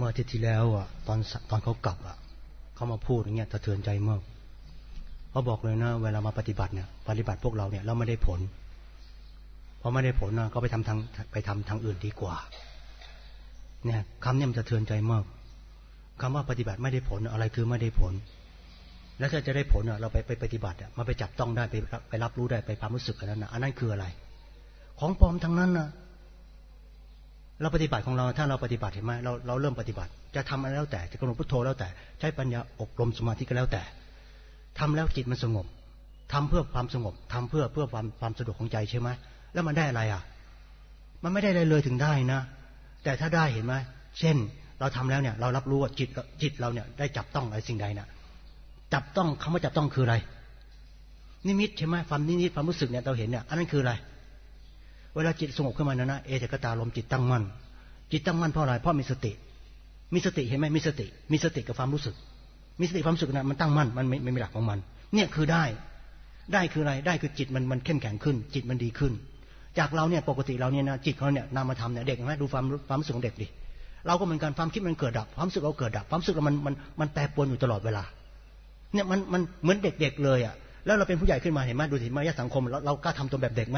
มื่ออาทิตย์ที่แล้วอ่ะตอนเขากลับอ่ะเขามาพูดอย่างเงี้ยสะเทือนใจมากเขาบอกเลยนะเวลามาปฏิบัติเนี่ยปฏิบัติพวกเราเนี่ยเราไม่ได้ผลพอไม่ได้ผลนะก็ไปทำทางอื่นดีกว่าเนี่ยคำนี้มันสะเทือนใจมากคำว่าปฏิบัติไม่ได้ผลอะไรคือไม่ได้ผลแล้วถ้าจะได้ผลเราไปปฏิบัติมาไปจับต้องได้ไปรับรู้ได้ไปความรู้สึกกันนั้นนะอันนั้นคืออะไรของปลอมทั้งนั้นนะเราปฏิบัติของเราถ้าเราปฏิบัติเห็นไหมเราเริ่มปฏิบัติจะทำอะไรแล้วแต่จะกำหนดพุทโธแล้วแต่ใช้ปัญญาอบรมสมาธิก็แล้วแต่ทำแล้วจิตมันสงบทำเพื่อความสงบทำเพื่อความสะดวกของใจใช่ไหมแล้วมันได้อะไรอ่ะมันไม่ได้อะไรเลยถึงได้นะแต่ถ้าได้เห็นไหมเช่นเราทำแล้วเนี่ยเรารับรู้ว่าจิตเราเนี่ยได้จับต้องอะไรสิ่งใดนะจับต้องคำว่าจับต้องคืออะไรนิมิตใช่ไหมความนิมิตความรู้สึกเนี่ยเราเห็นเนี่ยอันนั้นคืออะไรเวลาจิตสงบขึ้นมานะเอเจกตาลมจิตตั้งมั่นจิตตั้งมั่นเพราะอะไรเพราะมีสติเห็นไหมมีสติกับความรู้สึกมีสติความรู้สึกนะมันตั้งมั่นมันไม่มีหลักของมันเนี่ยคือได้คืออะไรได้คือจิตมันเข้มแข็งขึ้นจิตมันดีขึ้นจากเราเนี่ยปกติเราเนี่ยนะจิตเราเนี่ยนามธรรมเนี่ยเด็กนะดูความรู้สึกของเด็กดิเราก็เหมือนกันความคิดมันเกิดดับความรู้สึกเราเกิดดับความรู้สึกเรามันแปรปรวนอยู่ตลอดเวลาเนี่ยมันเหมือนเด็กๆเลยอ่ะแล้วเราเป็นผู้ใหญ่ขึ้นมาเห็นไหมดูสิมารยาทสังคมเรากล้าทำตัวแบบเด็กไหม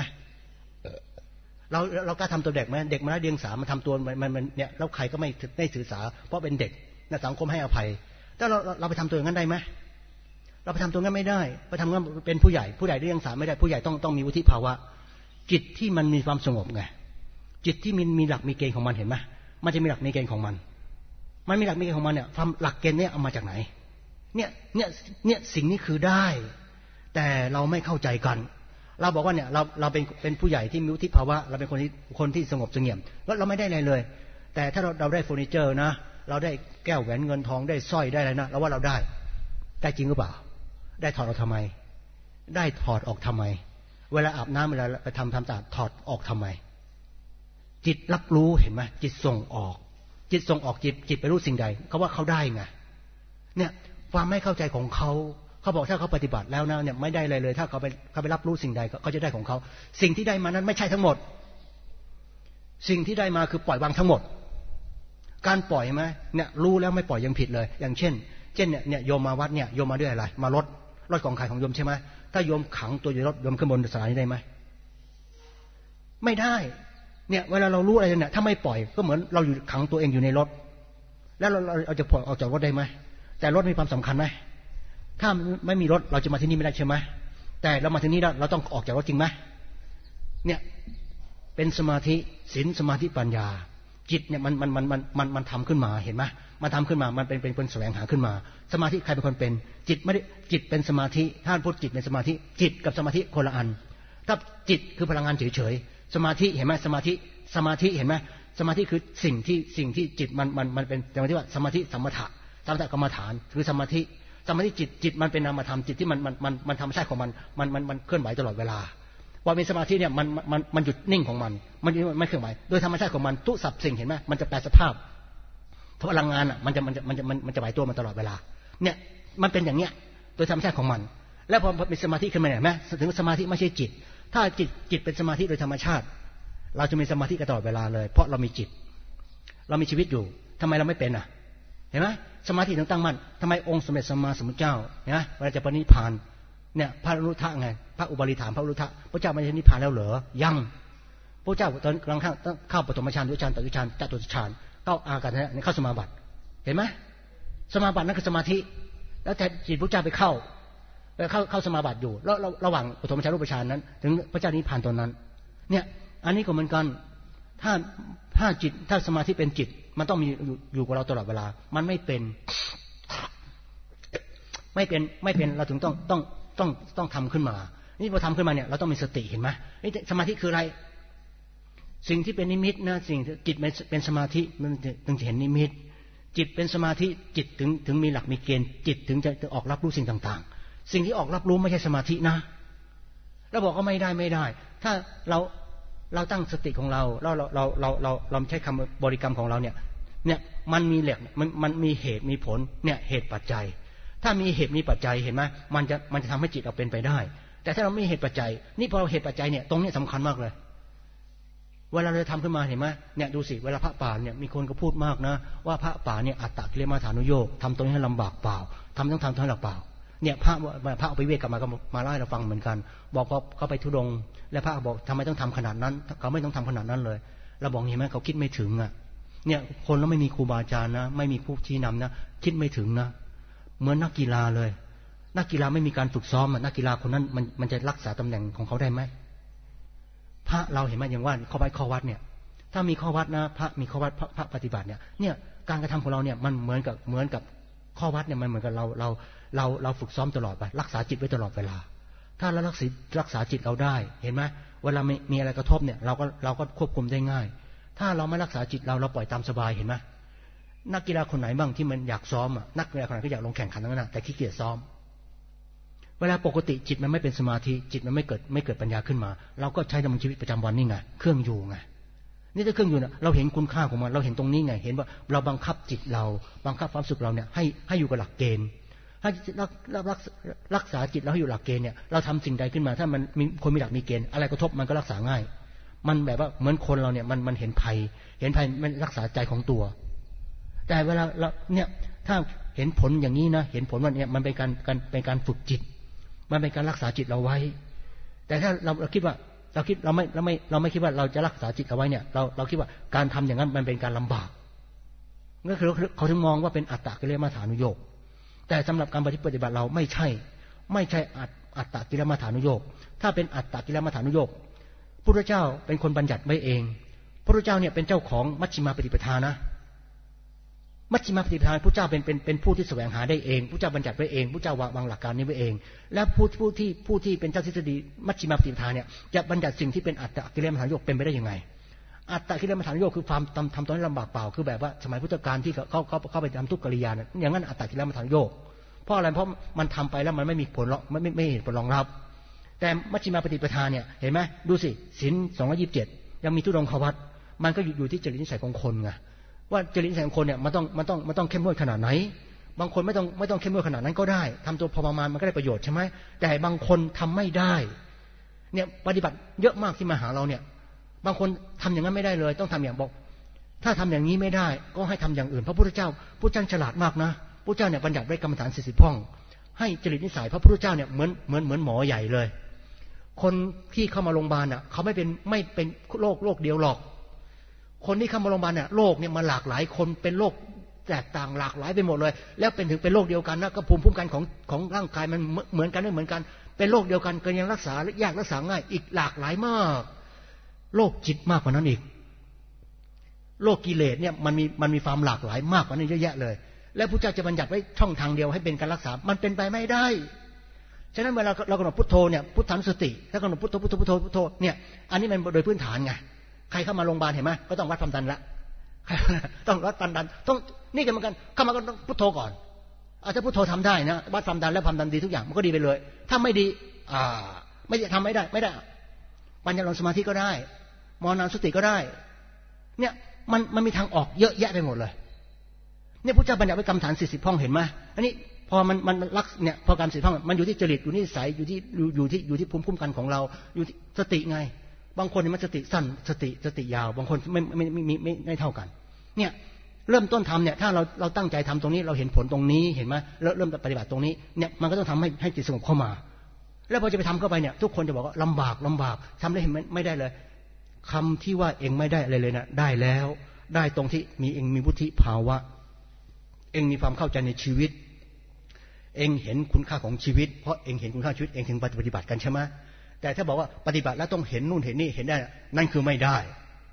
เรากล้าทำตัวเด็กไหมเด็กมาเดียงสามันทำตัวมันเนี่ยแล้วใครก็ไม่ถือสาเพราะเป็นเด็กนะสังคมให้อภัยถ้าเราไปทำตัวอย่างนั้นได้ไหมเราไปทำตัวงั้นไม่ได้ไปทำงั้นเป็นผู้ใหญ่เดียงสาไม่ได้ผู้ใหญ่ต้องมีวุฒิภาวะจิตที่มันมีความสงบไงจิตที่มีหลักมีเกณฑ์ของมันเห็นไหมมันจะมีหลักมีเกณฑ์ของมันมีหลักมีเกณฑ์ของมันเนี่ยความหลักเกณฑ์เนี่ยเอามาจากไหนเนี่ยสิ่งนี้คือได้แต่เราไม่เข้าใจกันเราบอกว่าเนี่ยเราเป็นผู้ใหญ่ที่มีวุฒิภาวะเราเป็นคนที่สงบเสงี่ยมแล้วเราไม่ได้อะไรเลยแต่ถ้าเราได้เฟอร์นิเจอร์นะเราได้แก้วแหวนเงินทองได้สร้อยได้อะไรนะเราว่าเราได้จริงหรือเปล่าได้ถอดออกทำไมได้ถอดออกทำไมเวลาอาบน้ำเวลาไปทำสะอาดถอดออกทำไมจิตรับรู้เห็นไหมจิตส่งออกจิตไปรู้สิ่งใดเขาว่าเขาได้ไงเนี่ยความไม่เข้าใจของเขาบอกถ้าเขาปฏิบัติแล้วนะเนี่ยไม่ได้อะไรเลยถ้าเขาไปรับรู้สิ่งใดเขาจะได้ของเขาสิ่งที่ได้มานั้นไม่ใช่ทั้งหมดสิ่งที่ได้มาคือปล่อยวางทั้งหมดการปล่อยไหมเนี่ยรู้แล้วไม่ปล่อยยังผิดเลยอย่างเช่นเนี่ยโยมมาวัดเนี่ยโยมมาด้วยอะไรมารถของใครของโยมใช่ไหมถ้าโยมขังตัวอยู่ในรถโยมขึ้นบนสถานีได้ไหมไม่ได้เนี่ยเวลาเรารู้อะไรเนี่ยถ้าไม่ปล่อยก็เหมือนเราอยู่ขังตัวเองอยู่ในรถแล้วเราจะปล่อยออกจากรถได้ไหมแต่รถมีความสำคัญไหมถ้าไม่มีรถเราจะมาที่นี่ไม่ได้ใช่ไหมแต่เรามาที่นี่เราต้องออกจากรถจริงไหมเนี่ยเป็นสมาธิศีลสมาธิปัญญาจิตเนี่ยมันทำขึ้นมาเห็นไหมมันทำขึ้นมามันเป็นคนแสวงหาขึ้นมาสมาธิใครเป็นคนเป็นจิตไม่ได้จิตเป็นสมาธิท่านพูดจิตเป็นสมาธิจิตกับสมาธิคนละอันถ้าจิตคือพลังงานเฉยๆสมาธิเห็นไหมสมาธิเห็นไหมสมาธิคือสิ่งที่จิตมันเป็นสมาธิว่าสมาธิสมถะกรรมฐานคือสมาธิจิตมันเป็นนามธรรมจิตที่มันธรรมชาติของมันเคลื่อนไหวตลอดเวลาพอเป็นสมาธิเนี่ยมันหยุดนิ่งของมันไม่เคลื่อนไหวโดยธรรมชาติของมันทุกสับสิ่งเห็นไหมมันจะแปลสภาพพลังงานอ่ะมันจะไหวตัวมันตลอดเวลาเนี่ยมันเป็นอย่างเนี้ยโดยธรรมชาติของมันแล้วพอเป็นสมาธิขึ้นมาเนี่ยไหมถึงสมาธิไม่ใช่จิตถ้าจิตเป็นสมาธิโดยธรรมชาติเราจะมีสมาธิกันตลอดเวลาเลยเพราะเรามีจิตเรามีชีวิตอยู่ทำไมเราไม่เป็นอ่ะเห็นไหมสมาธิถึงตั้งมั่นทำไมองค์สมเด็จสัมมาสัมพุทธเจ้าเนี่ยเวลาจะปณิพานเนี่ยพระอนุรุทธะไงพระอุบาลีถามพระอนุรุทธะพระเจ้าไม่ได้นิพพานแล้วเหรอยังพระเจ้าตอนกลางเข้าปฐมฌานดุฌานตติฌานจตุฌานเข้าอาการเนี่ยเข้าสมาบัติเห็นไหมสมาบัตินั่นคือสมาธิแล้วแต่จิตพระเจ้าไปเข้าสมาบัติอยู่แล้วระหว่างปฐมฌานรูปฌานนั้นถึงพระเจ้านิพพานตอนนั้นเนี่ยอันนี้ก็เหมือนกันถ้าจิตถ้าสมาธิเป็นจิตมันต้องมีอยู่กับเราตลอดเวลามันไม่เป็นเราถึงต้องทำขึ้นมานี่พอทำขึ้นมาเนี่ยเราต้องมีสติเห็นไหมสมาธิคืออะไรสิ่งที่เป็นนิมิตนะสิ่งจิตเป็นสมาธิมันถึงจะเห็นนิมิตจิตเป็นสมาธิจิตถึงมีหลักมีเกณฑ์จิตถึงจะออกรับรู้สิ่งต่างๆสิ่งที่ออกรับรู้ไม่ใช่สมาธินะเราบอกว่าไม่ได้ถ้าเราตั้งสติของเราเราใช้คำบริกรรมของเราเนี่ยมันมีเหล็กมันมีเหตุมีผลเนี่ยเหตุปัจจัยถ้ามีเหตุมีปัจจัยเห็นไหมมันจะทำให้จิตเราเป็นไปได้แต่ถ้าเราไม่มีเหตุปัจจัยนี่พอเราเหตุปัจจัยเนี่ยตรงนี้สำคัญมากเลยเวลาเราทำขึ้นมาเห็นไหมเนี่ยดูสิเวลาพระป่าเนี่ยมีคนก็พูดมากนะว่าพระป่าเนี่ยอัตตกิเลสมาฐานุโยคทำตรงนี้ให้ลำบากเปล่าทำต้องทำให้ลำบากเนี่ยพระเอาไปเวกกลับมาเล่าให้เราฟังเหมือนกันบอกพอเขาไปธุดงค์แล้วพระบอกทำไมต้องทำขนาดนั้นเขาไม่ต้องทำขนาดนั้นเลยเราบอกเห็นไหมเขาคิดไม่ถึงอ่ะเนี่ยคนแล้วไม่มีครูบาอาจารย์นะไม่มีผู้ชี้นำนะคิดไม่ถึงนะเหมือนนักกีฬาเลยนักกีฬาไม่มีการฝึกซ้อมนักกีฬาคนนั้นมันจะรักษาตำแหน่งของเขาได้ไหมพระเราเห็นไหมอย่างว่าข้อวัดเนี่ยถ้ามีข้อวัดนะพระมีข้อวัดพระปฏิบัติเนี่ยการกระทำของเราเนี่ยมันเหมือนกับข้อวัดเนี่ยมันเหมือนกับเราฝึกซ้อมตลอดไปรักษาจิตไว้ตลอดเวลาถ้าเรารักษาจิตเราได้เห็นไหมเวลามีอะไรกระทบเนี่ยเราก็ควบคุมได้ง่ายถ้าเราไม่รักษาจิตเราปล่อยตามสบายเห็นไหมนักกีฬาคนไหนบ้างที่มันอยากซ้อมนักกีฬาคนไหนก็อยากลงแข่งขันทั้งนั้นแต่ขี้เกียจซ้อมเวลาปกติจิตมันไม่เป็นสมาธิจิตมันไม่เกิดปัญญาขึ้นมาเราก็ใช้ดำเนินชีวิตประจำวันนี่ไงเครื่องอยู่ไงนี่ถ้าเครื่องอยู่นะเราเห็นคุณค่าของมันเราเห็นตรงนี้ไงเห็นว่าเราบังคับจิตเราบังคับความสุขเราเนี่ยให้อยู่กับหลักเกณฑ์ให้รักษาจิตเราให้อยู่หลักเกณฑ์เนี่ยเราทำสิ่งใดขึ้นมาถ้ามันมีคนมีหลักมีเกณฑ์อะไรกระทบมันก็รักษาง่ายมันแบบว่าเหมือนคนเราเนี่ยมันเห็นภัยมันรักษาใจของตัวแต่เวลาเราเนี่ยถ้าเห็นผลอย่างนี้นะเห็นผลว่าเนี่ยมันเป็นการฝึกจิตมันเป็นการรักษาจิตเราไว้แต่ถ้าเราคิดว่าเราไม่คิดว่าเราจะรักษาจิตเอาไว้เนี่ยเราคิดว่าการทำอย่างนั้นมันเป็นการลำบากนั่นคือเขาถึงมองว่าเป็นอัตตกิเลสมาฐานุโยคแต่สำหรับการปฏิบัติเราไม่ใช่อัตตกิเลสมาฐานุโยคถ้าเป็นอัตตกิเลสมาฐานุโยคพระพุทธเจ้าเป็นคนบัญญัติไว้เองพระพุทธเจ้าเนี่ยเป็นเจ้าของมัชฌิมาปฏิปทานะมัชฌิมาปฏิปทาพระเจ้าเป็นผู้ที่แสวงหาได้เองพระเจ้าบัญญัติไว้เองพระเจ้าวางหลักการนี้ไว้เองและผู้ที่เป็นเจ้าทฤษฎีมัชฌิมาปฏิปทาเนี่ยจะบัญญัติสิ่งที่เป็นอัตตกิเลสมาฐานุโยคเป็นไปได้ยังไงอัตตกิเลสมาฐานุโยคคือความทำตอนนี้ลำบากเปล่าคือแบบว่าสมัยพุทธกาลที่เขาไปทำทุกกิริยาเนี่ยอย่างนั้นอัตตกิเลสมาฐานุโยคเพราะอะไรเพราะมันทำไปแล้วมันไม่มีผลไม่เห็นผลรองรับแต่มัชฌิมาปฏิปทาเนี่ยเห็นไหมดูสิศีล227ยังมีทุดงควัตรมันก็อยู่ที่จริตนิสัยของคนไงว่าจริตนิสัยของคนเนี่ยมันต้องเข้มงวดขนาดไหนบางคนไม่ต้องเข้มงวดขนาดนั้นก็ได้ทำตัวพอประมาณมันก็ได้ประโยชน์ใช่ไหมแต่บางคนทำไม่ได้เนี่ยปฏิบัติเยอะมากที่มาหาเราเนี่ยบางคนทำอย่างนั้นไม่ได้เลยต้องทำอย่างบอกถ้าทำอย่างนี้ไม่ได้ก็ให้ทำอย่างอื่นพระพุทธเจ้าฉลาดมากนะพระเจ้าเนี่ยบัญญัติไว้กรรมฐาน40ข้อให้จริตนิสัยพระพุทธเจ้าเนี่ยเหมือนหมอใหญ่เลยคนที่เข้ามาโรงพยาบาลน่ะเขาไม่เป็นโรคเดียวหรอกคนที่เข้ามาโรงพยาบาลเนี่ยโรคเนี่ยมันหลากหลายคนเป็นโรคแตกต่างหลากหลายไปหมดเลยแล้วเป็นโรคเดียวกันนะก็ภูมิคุ้มกันของร่างกายมันเหมือนกันไม่เหมือนกันเป็นโรคเดียวกันก็ยังรักษายากรักษาง่ายอีกหลากหลายมากโรคจิตมากกว่านั้นอีกโรคกิเลสเนี่ยมันมีความหลากหลายมากกว่านั้นเยอะแยะเลยแล้วพระเจ้าจะบัญญัติไว้ช่องทางเดียวให้เป็นการรักษามันเป็นไปไม่ได้ฉะนั้นเวลาเรากำหนดพุทโธเนี่ยพุทธันุสติแล้วกำหนดพุทโธเนี่ยอันนี้มันโดยพื้นฐานไงใครเข้ามาโรงพยาบาลเห็นไหมก็ต้องวัดความดันละต้องวัดความดันต้องนี่กันเหมือนกันเข้ามาก็ต้องพุทโธก่อนถ้าพุทโธทำได้นะวัดความดันแล้วความดันดีทุกอย่างมันก็ดีไปเลยถ้าไม่ดีไม่ทำไม่ได้ปัญญาลงสมาธิก็ได้มรณสติก็ได้เนี่ยมันมีทางออกเยอะแยะไปหมดเลยเนี่ยพระเจ้าบัญญัติไว้กรรมฐาน40ข้อเห็นไหมอันนี้พอมันรักเนี่ยพอการ40ข้อมันอยู่ที่จริตอยู่ที่นิสัยอยู่ที่ภูมิคุ้มกันของเราอยู่ที่สติไงบางคนมันสติสั้นสติยาวบางคนไม่เท่ากันเนี่ยเริ่มต้นทำเนี่ยถ้าเราตั้งใจทำตรงนี้เราเห็นผลตรงนี้เห็นไหมเริ่มปฏิบัติตรงนี้เนี่ยมันก็ต้องทำให้จิตสงบเข้ามาแล้วพอจะไปทำเข้าไปเนี่ยทุกคนจะบอกว่าลำบากทำได้เห็นไม่ได้เลยคำที่ว่าเองไม่ได้อะไรเลยนะได้แล้วได้ตรงที่เองมีวุฒิภาวะเองมีความเข้าใจในชีวิตเองเห็นคุณค่าของชีวิตเพราะเองเห็นคุณค่าชีวิตเองถึงปฏิบัติกันใช่ไหมแต่ถ้าบอกว่าปฏิบัติแล้วต้องเห็นนู่นเห็นนี่เห็นได้นั่นคือไม่ได้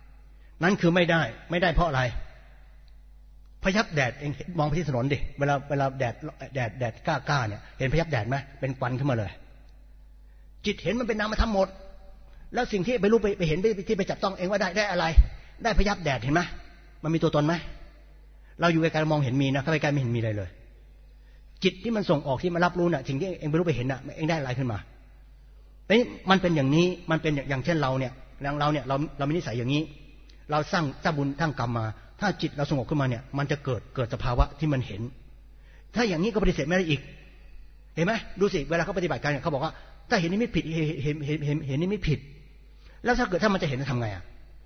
เพราะอะไรพยับแดดเองมองไปที่ถนนดิเวลาแดดกล้าเนี่ยเห็นพยับแดดไหมเป็นควันขึ้นมาเลยจิตเห็นมันเป็นนามธรรมหมดแล้วสิ่งที่ไปรู้ไปเห็นที่ไปจับต้องเองว่าได้อะไรได้พยับแดดเห็นไหมมันมีตัวตนไหมเราอยู่ไกลๆมองเห็นมีนะเข้าไปใกล้ไม่เห็นมีอะไรเลยจิตที่มันส่งออกที่มันรับรู้น่ะสิ่งที่เองไปรู้ไปเห็นน่ะเองได้อะไรขึ้นมามันเป็นอย่างนี้มันเป็นอย่างเช่นเราเนี่ยเรามีนิสัยอย่างนี้เราสร้างบุญสร้างกรรมมาถ้าจิตเราสงบขึ้นมาเนี่ยมันจะเกิดสภาวะที่มันเห็นถ้าอย่างนี้ก็ปฏิเสธไม่ได้อีกเห็นไหมดูสิเวลาเขาปฏิบัติกันเขาบอกว่าถ้าเห็นนิมิตผิดเห็นนิมิตผิดแล้วถ้ามันจะเห็นจะทำไง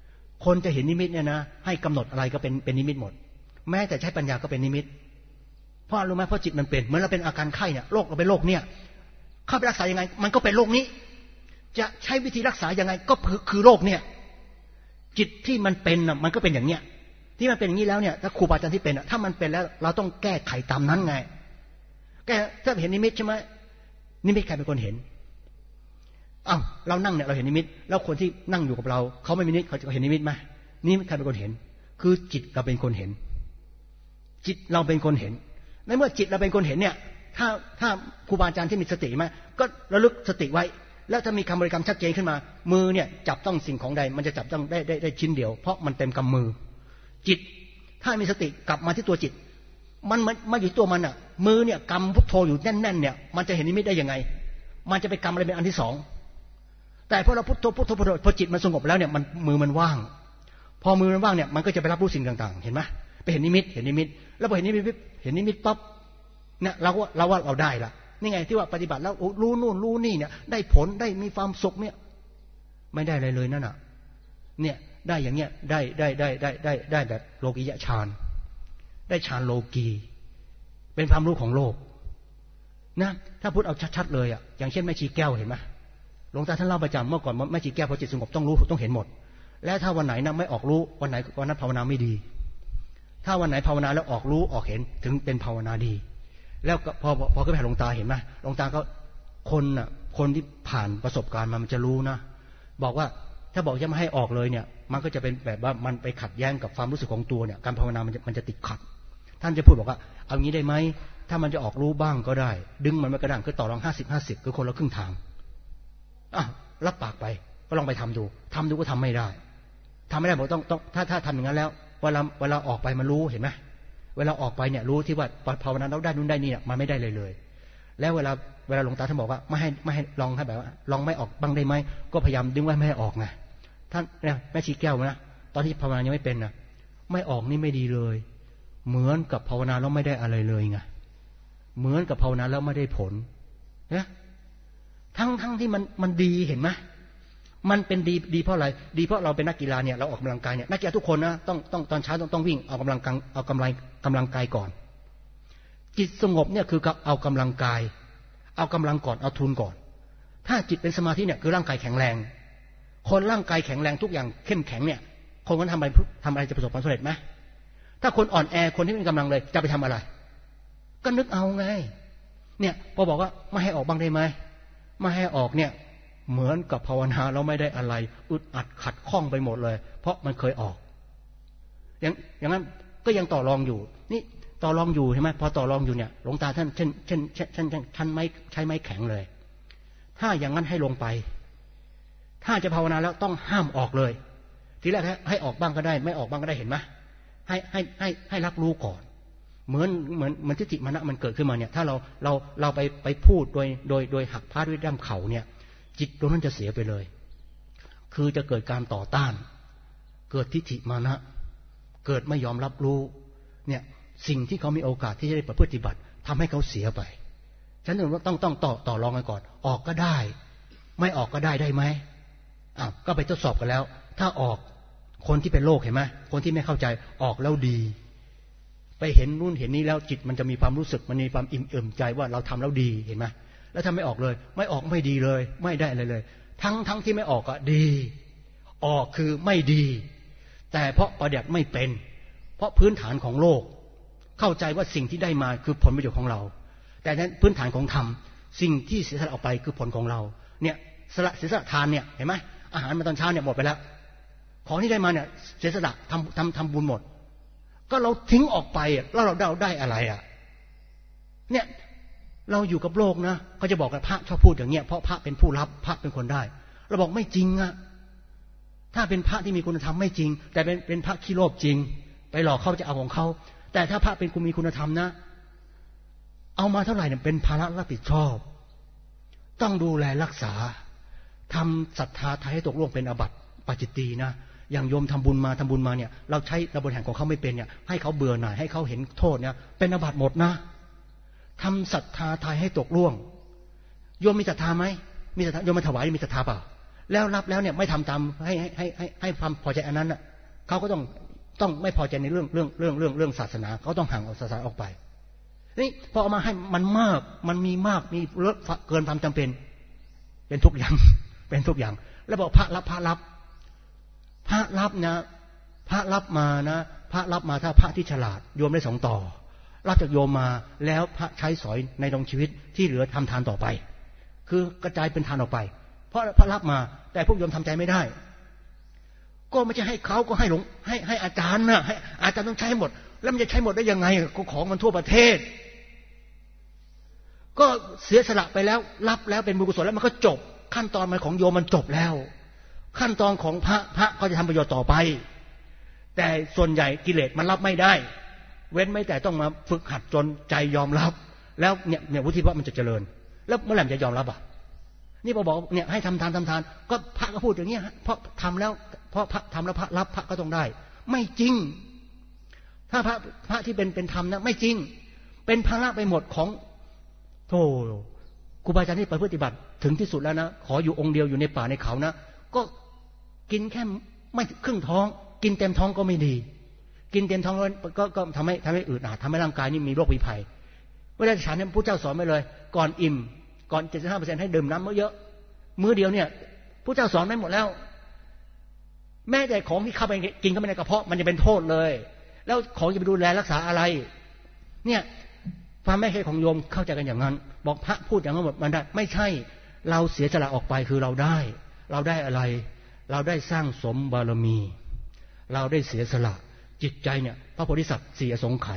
คนจะเห็นนิมิตเนี่ยนะให้กำหนดอะไรก็เป็นนิมิตหมดแม้แต่ใช้ปัญญาก็เป็นนิมิตเพราะรู้ไหมเพราะจิตมันเป็นเหมือนเราเป็นอาการไข้เนี่ยโรคเราเป็นโรคเนี่ยเข้าไปรักษายังไงมันก็เป็นโรคนี้จะใช้วิธีรักษายังไงก็คือโรคเนี่ยจิตที่มันเป็นน่ะมันก็เป็นอย่างเนี้ยที่มันเป็นอย่างนี้แล้วเนี่ยถ้าครูบาอาจารย์ที่เป็นถ้ามันเป็นแล้วเราต้องแก้ไขตามนั้นไงแก้ถ้าเห็นนิมิตใช่ไหมนิมิตใครเป็นคนเห็นอ้าวเรานั่งเนี่ยเราเห็นนิมิตแล้วคนที่นั่งอยู่กับเราเขาไม่มีนิมิตเขาจะเห็นนิมิตไหมนิมิตใครเป็นคนเห็นคือจิตเราเป็นคนเห็นจิตเราเป็นคนเห็นในเมื่อจิตเราเป็นคนเห็นเนี่ยถ้าครูบาอาจารย์ที่มีสติไหมก็ระลึกสติไว้แล้วถ้ามีคำบริกรรมชัดเจนขึ้นมามือเนี่ยจับต้องสิ่งของใดมันจะจับต้องได้ชิ้นเดียวเพราะมันเต็มกำมือจิตถ้ามีสติกลับมาที่ตัวจิตมันมาอยู่ตัวมันอ่ะมือเนี่ยกำพุทโธอยู่แน่นๆเนี่ยมันจะเห็นนิมิตได้ยังไงมันจะไปกำอะไรเป็นอันที่สองแต่พอเราพุทโธพอจิตมันสงบแล้วเนี่ยมือมันว่างพอมือมันว่างเนี่ยมันก็จะไปรับรู้สิ่งต่างๆเห็นไหมไปเห็นนิมิตแล้วพอเห็นนิมิตปั๊บเนี่ยเราว่าเราได้ละนี่ไงที่ว่าปฏิบัติแล้วรู้นู่นรู้นี่เนี่ยได้ผลได้มีความสุขเนี่ยไม่ได้อะไรเลยนั่นน่ะเนี่ยได้อย่างเงี้ยได้แบบโลกิยฌานได้ฌานโลกีเป็นความรู้ของโลกนะถ้าพูดเอาชัดๆเลยอ่ะอย่างเช่นแม่ชีแก้วเห็นไหมหลวงตาท่านเล่าประจำเมื่อก่อนแม่ชีแก้วพอจิตสงบต้องรู้ต้องเห็นหมดและถ้าวันไหนนะไม่ออกรู้วันไหนวันนั้นภาวนาไม่ดีถ้าวันไหนภาวนาแล้วออกรู้ออกเห็นถึงเป็นภาวนาดีแล้วพอขึ้นไปหาหลวงตาเห็นไหมหลวงตาก็คนที่ผ่านประสบการณ์มันจะรู้นะบอกว่าถ้าบอกจะไม่ให้ออกเลยเนี่ยมันก็จะเป็นแบบว่ามันไปขัดแย้งกับความรู้สึกของตัวเนี่ยการภาวนามันจะติดขัดท่านจะพูดบอกว่าเอางี้ได้ไหมถ้ามันจะออกรู้บ้างก็ได้ดึงมันไม่กระด้างคือต่อรอง50-50คือคนละครึ่งทางรับปากไปก็ลองไปทำดูก็ทำไม่ได้บอกต้องถ้าทำอย่างนั้นแล้วเวลาออกไปมันรู้เห็นไหมเวลาออกไปเนี่ยรู้ที่ว่าภาวนาเราได้นู่นได้นี่เนี่ยมันไม่ได้เลยแล้วเวลาหลวงตาท่านบอกว่าไม่ให้ลองให้แบบว่าลองไม่ออกบ้างได้ไหมก็พยายามดึงไว้ไม่ให้ออกไงท่านเนี่ยแม่ชีแก้วนะตอนที่ภาวนายังไม่เป็นนะไม่ออกนี่ไม่ดีเลยเหมือนกับภาวนาแล้วไม่ได้อะไรเลยไงเหมือนกับภาวนาแล้วไม่ได้ผลนะทั้งที่มันดีเห็นไหมมันเป็นดีเพราะอะไรดีเพราะเราเป็นนักกีฬาเนี่ยเราออกกำลังกายเนี่ยนักกีฬาทุกคนนะต้องตอนเช้าต้องวิ่งเอากำลังกายก่อนจิตสงบเนี่ยคือเอากำลังกายเอากำลังก่อนเอาทุนก่อนถ้าจิตเป็นสมาธิเนี่ยคือร่างกายแข็งแรงคนร่างกายแข็งแรงทุกอย่างเข้มแข็งเนี่ยคนก็ทำอะไรจะประสบความสำเร็จไหมถ้าคนอ่อนแอคนที่ไม่มีกำลังเลยจะไปทำอะไรก็นึกเอาไงเนี่ยพอบอกว่าไม่ให้ออกบ้างได้ไหมไม่ให้ออกเนี่ยเหมือนกับภาวนาเราไม่ได้อะไรอึดอัดขัดข้องไปหมดเลยเพราะมันเคยออกอย่างนั้นก็ยังต่อรองอยู่นี่ต่อรองอยู่ใช่ไหมพอต่อรองอยู่เนี่ยหลวงตาท่านเช่นท่านไม่ใช้ไม้แข็งเลยถ้าอย่างนั้นให้ลงไปถ้าจะภาวนาแล้วต้องห้ามออกเลยทีแรกให้ออกบ้างก็ได้ไม่ออกบ้างก็ได้เห็นไหมให้รับรู้ก่อนเหมือนทิฏฐิมานะมันเกิดขึ้นมาเนี่ยถ้าเราไปพูดโดยหักพาด้วยด้ามเข่าเนี่ยจิตตรงนั้นจะเสียไปเลยคือจะเกิดการต่อต้านเกิดทิฏฐิมานะเกิดไม่ยอมรับรู้เนี่ยสิ่งที่เขามีโอกาสที่จะได้ปฏิบัติทำให้เขาเสียไปฉะนั้นต้องต่อรองกันก่อนออกก็ได้ไม่ออกก็ได้ไหมก็ไปทดสอบกันแล้วถ้าออกคนที่เป็นโรคเห็นไหมคนที่ไม่เข้าใจออกแล้วดีไปเห็นนู่นเห็นนี้แล้วจิตมันจะมีความรู้สึกมันมีความอิ่มเอิบใจว่าเราทำแล้วดีเห็นไหมแล้วถ้าไม่ออกเลยไม่ออกไม่ดีเลยไม่ได้อะไรเลยทั้งที่ไม่ออกก็ดีออกคือไม่ดีแต่เพราะประเดี๋ยวไม่เป็นเพราะพื้นฐานของโลกเข้าใจว่าสิ่งที่ได้มาคือผลประโยชน์ของเราแต่นั้นพื้นฐานของธรรมสิ่งที่เสียสละออกไปคือผลของเราเนี่ยเสียสละทานเนี่ยเห็นไหมอาหารมาตอนเช้าเนี่ยหมดไปแล้วของที่ได้มาเนี่ยเสียสละทำบุญหมดก็เราทิ้งออกไปแล้วเราได้อะไรเนี่ยเราอยู่กับโลกนะเขาจะบอกกันพระชอบพูดอย่างเงี้ยเพราะพระเป็นผู้รับพระเป็นคนได้เราบอกไม่จริงถ้าเป็นพระที่มีคุณธรรมไม่จริงแต่เป็นพระขี้โลภจริงไปหลอกเขาจะเอาของเขาแต่ถ้าพระเป็นมีคุณธรรมนะเอามาเท่าไหร่เนี่ยเป็นภาระรับผิดชอบต้องดูแลรักษาทำศรัทธาไทยให้ตกล่วงเป็นอาบัติปาจิตตีนะอย่างโยมทำบุญมาเนี่ยเราใช้ระบบแห่งของเขาไม่เป็นเนี่ยให้เขาเบื่อหน่ายให้เขาเห็นโทษเนี่ยเป็นอาบัติหมดนะทำศรัทธาไทยให้ตกล่วงโยมมีศรัทธาไหมมีศรัทธาโยมมาถวายมีศรัทธาเปล่าแล้วรับแล้วเนี่ยไม่ทำตามให้ความพอใจอันนั้นน่ะเขาก็ต้องไม่พอใจในเรื่องศาสนาเขาต้องห่างออกศาสนาออกไปนี่พอเอามาให้มันมากมันมีมากมีเกินความจำเป็นเป็นทุกอย่างเป็นทุกอย่างแล้วบอกพระรับนะพระรับมานะพระรับมาถ้าพระที่ฉลาดโยมได้2 ต่อรับจากโยมมาแล้วพระใช้สอยในดวงชีวิตที่เหลือทำทานต่อไปคือกระจายเป็นทานออกไปเพราะพระรับมาแต่พวกโยมทำใจไม่ได้ก็ไม่ใช่ให้เขาก็ให้หลวงให้อาจารย์นะให้อาจารย์ต้องใช้หมดแล้วมันจะใช้หมดได้ยังไงก็ของมันทั่วประเทศก็เสียสละไปแล้วรับแล้วเป็นบุญกุศลแล้วมันก็จบขั้นตอนมันของโยมมันจบแล้วขั้นตอนของพระก็จะทำประโยชน์ต่อไปแต่ส่วนใหญ่กิเลสมันรับไม่ได้เว้นไม่แต่ต้องมาฝึกหัดจนใจยอมรับแล้วเนี่ยวุฒิภาวะมันจะเจริญแล้วเมื่อไหร่จะยอมรับนี่พอบอกเนี่ยให้ทำทานก็พระก็พูดอย่างนี้เพราะทำแล้วเพราะพระทำแล้วพระรับพระก็ต้องได้ไม่จริงถ้าพระที่เป็นธรรมนะไม่จริงเป็นภาระไปหมดของโธ่ครูบาอาจารย์ที่ไปปฏิบัติถึงที่สุดแล้วนะขออยู่องค์เดียวอยู่ในป่าในเขานะก็กินแค่ไม่ครึ่งท้องกินเต็มท้องก็ไม่ดีกินเต็มท้องก็ทำให้อืดอาดทำให้ร่างกายนี่มีโรคภัยภัยเวลาฉันเนี่ยพระเจ้าสอนไว้เลยก่อนอิ่มก่อน 75% ให้ดื่มน้ำเยอะมื้อเดียวเนี่ยพระเจ้าสอนไว้หมดแล้วแม้แต่ของที่เข้าไปกินเข้าไปในกระเพาะมันจะเป็นโทษเลยแล้วของจะไปดูแลรักษาอะไรเนี่ยความไม่ใช่ของโยมเข้าใจกันอย่างนั้นบอกพระพูดอย่างนั้นหมดมันได้ไม่ใช่เราเสียสละออกไปคือเราได้อะไรเราได้สร้างสมบารมีเราได้เสียสละจิตใจเนี่ยพระโพธิสัตว์4 อสงไขย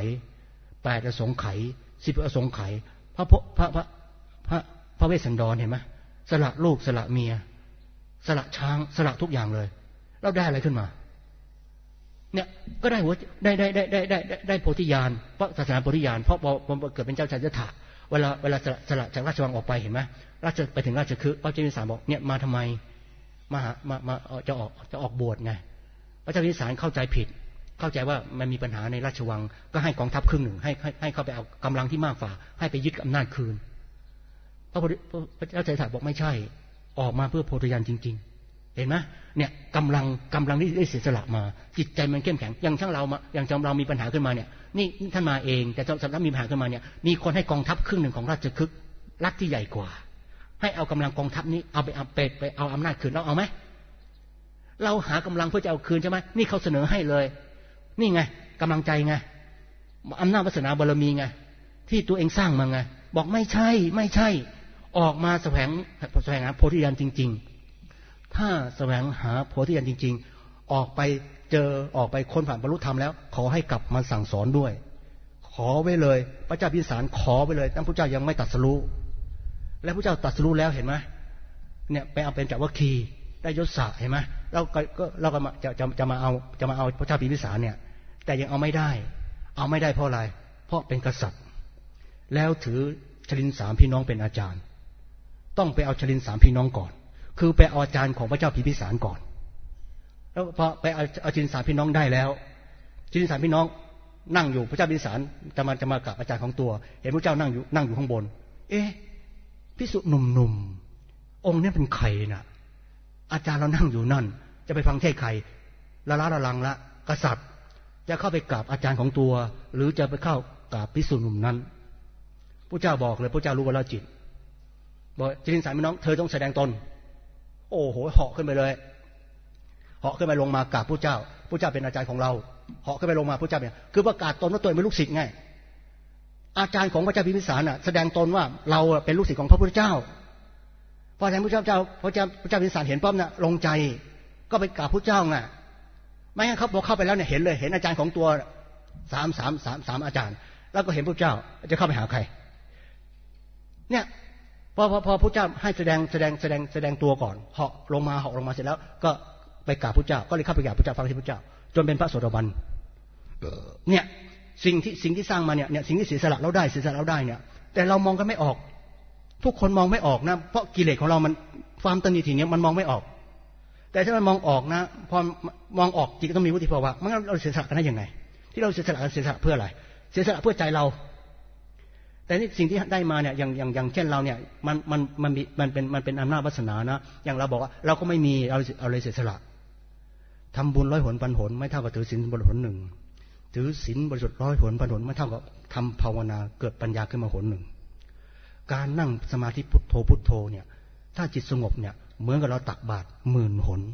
8 อสงไขย10 อสงไขยพระเวสสันดรเห็นไหมสละลูกสละเมียสละช้างสละทุกอย่างเลยเราได้อะไรขึ้นมาเนี่ยก็ได้ได้โพธิญาณเพราะศาสนาโพธิญาณเพราะพอเกิดเป็นเจ้าชายสิทธัตถะเวลาสละจากราชวังออกไปเห็นไหมไปถึงราชคฤห์พระเจ้าพิมพิสารบอกเนี่ยมาทำไมมาจะออกบวชไงพระเจ้าพิมพิสารเข้าใจผิดเข้าใจว่ามันมีปัญหาในราชวังก็ให้กองทัพครึ่งหนึ่งให้เข้าไปเอากำลังที่มากฝ่าให้ไปยึดอำนาจคืนพระเจ้าชายสิทธัตถะบอกไม่ใช่ออกมาเพื่อโพธิญาณจริงๆเห็นไหมเนี่ยกำลังที่ได้เสียสละมาจิตใจมันเข้มแข็งอย่างช่างเราเรามีปัญหาขึ้นมาเนี่ยนี่ท่านมาเองแต่สำหรับมีปัญหาขึ้นมาเนี่ยมีคนให้กองทัพครึ่งหนึ่งของราชคฤห์รัฐที่ใหญ่กว่าให้เอากำลังกองทัพนี้เอาไปเอาอำนาจคืนเราเอาไหมเราหากำลังเพื่อจะเอาคืนใช่ไหมนี่เขาเสนอให้เลยนี่ไงกำลังใจไงอำนาจวาสนาบารมีไงที่ตัวเองสร้างมาไงบอกไม่ใช่ออกมาแสวงหาโพธิญาณจริงๆถ้าแสวงหาโพธิญาณจริงๆออกไปค้นผ่านบรรลุธรรมแล้วขอให้กลับมาสั่งสอนด้วยขอไว้เลยพระเจ้าพิมพิสารขอไว้เลยตั้งพระเจ้ายังไม่ตรัสรู้และพระเจ้าตรัสรู้แล้วเห็นไหมเนี่ยไปเอาเป็นจักรวรรดิได้ยศศักดิ์เห็นไหมเราก็จะมาเอาพระเจ้าพิมพิสารเนี่ยแต่ยังเอาไม่ได้เพราะอะไรเพราะเป็นกษัตริย์แล้วถือชลิน3 พี่น้องเป็นอาจารย์ต้องไปเอาชลิน3 พี่น้องก่อนคือไปเอาอาจารย์ของพระเจ้าพิมพิสารก่อนแล้วพอไปเอาชลิน3 พี่น้องได้แล้วชลิน3 พี่น้องนั่งอยู่พระเจ้าพิมพิสารจะมากับอาจารย์ของตัวเห็นพระเจ้านั่งอยู่ข้างบนภิกษุหนุ่มองค์นี้เป็นใครน่ะอาจารย์เรานั่งอยู่นั่นจะไปฟังเทศใครละลังละกษัตริย์จะเข้าไปกราบอาจารย์ของตัวหรือจะไปเข้ากราบภิกษุหนุ่มนั้นพระเจ้าบอกเลยพระเจ้ารู้วรจิตบอกชลิน3 พี่น้องเธอต้องแสดงตนโอ้โหเหาะขึ้นไปเลยเหาะขึ้นไปลงมากราบพระเจ้าเป็นอาจารย์ของเราเหาะขึ้นไปลงมาพระเจ้าเนี่ยคือประกาศตนว่าตัวเป็นลูกศิษย์ไงอาจารย์ของพระเจ้าพิมพิสารน่ะแสดงตนว่าเราเป็นลูกศิษย์ของพระพุทธเจ้าพอแทนพระเจ้าพิมพิสารเห็นป้อมน่ะลงใจก็ไปกราบพระเจ้าไงไม่งั้นเขาพอเข้าไปแล้วเนี่ยเห็นเลยเห็นอาจารย์ของตัว3อาจารย์แล้วก็เห็นพระเจ้าจะเข้าไปหาใครเนี่ยพอพระเจ้าให้แสดงตัวก่อนเหาะลงมาเสร็จแล้วก็ไปกราบพระเจ้าก็เลยเข้าไปกราบพระเจ้าฟังที่พระเจ้าจนเป็นพระโสดาบันเนี่ยสิ่งที่สร้างมาเนี่ยสิ่งที่เสียสละเราได้เนี่ยแต่เรามองกันไม่ออกทุกคนมองไม่ออกนะเพราะกิเลสของเรามันความตนีทีเนี้ยมันมองไม่ออกแต่ถ้ามันมองออกนะพอมองออกจิตก็ต้องมีวุฒิภาวะมันเราเสียสละกันได้ยังไงที่เราเสียสละเพื่ออะไรเสียสละเพื่อใจเราแต่นี่สิ่งที่ได้มาเนี่ยอย่างเช่นเราเนี่ยมันเป็นอำนาจวาสนานะอย่างเราบอกว่าเราก็ไม่มีเราเลยเสียสละทำบุญ100 หนพันหนไม่เท่ากับถือศีลบริสุทธิ์หนึ่งถือศีลบริสุทธิ์100 หนพันหนไม่เท่ากับทำภาวนาเกิดปัญญาขึ้นมาหนหนึ่งการนั่งสมาธิพุทโธพุทโธเนี่ยถ้าจิตสงบเนี่ยเหมือนกับเราตักบาตร10,000 หน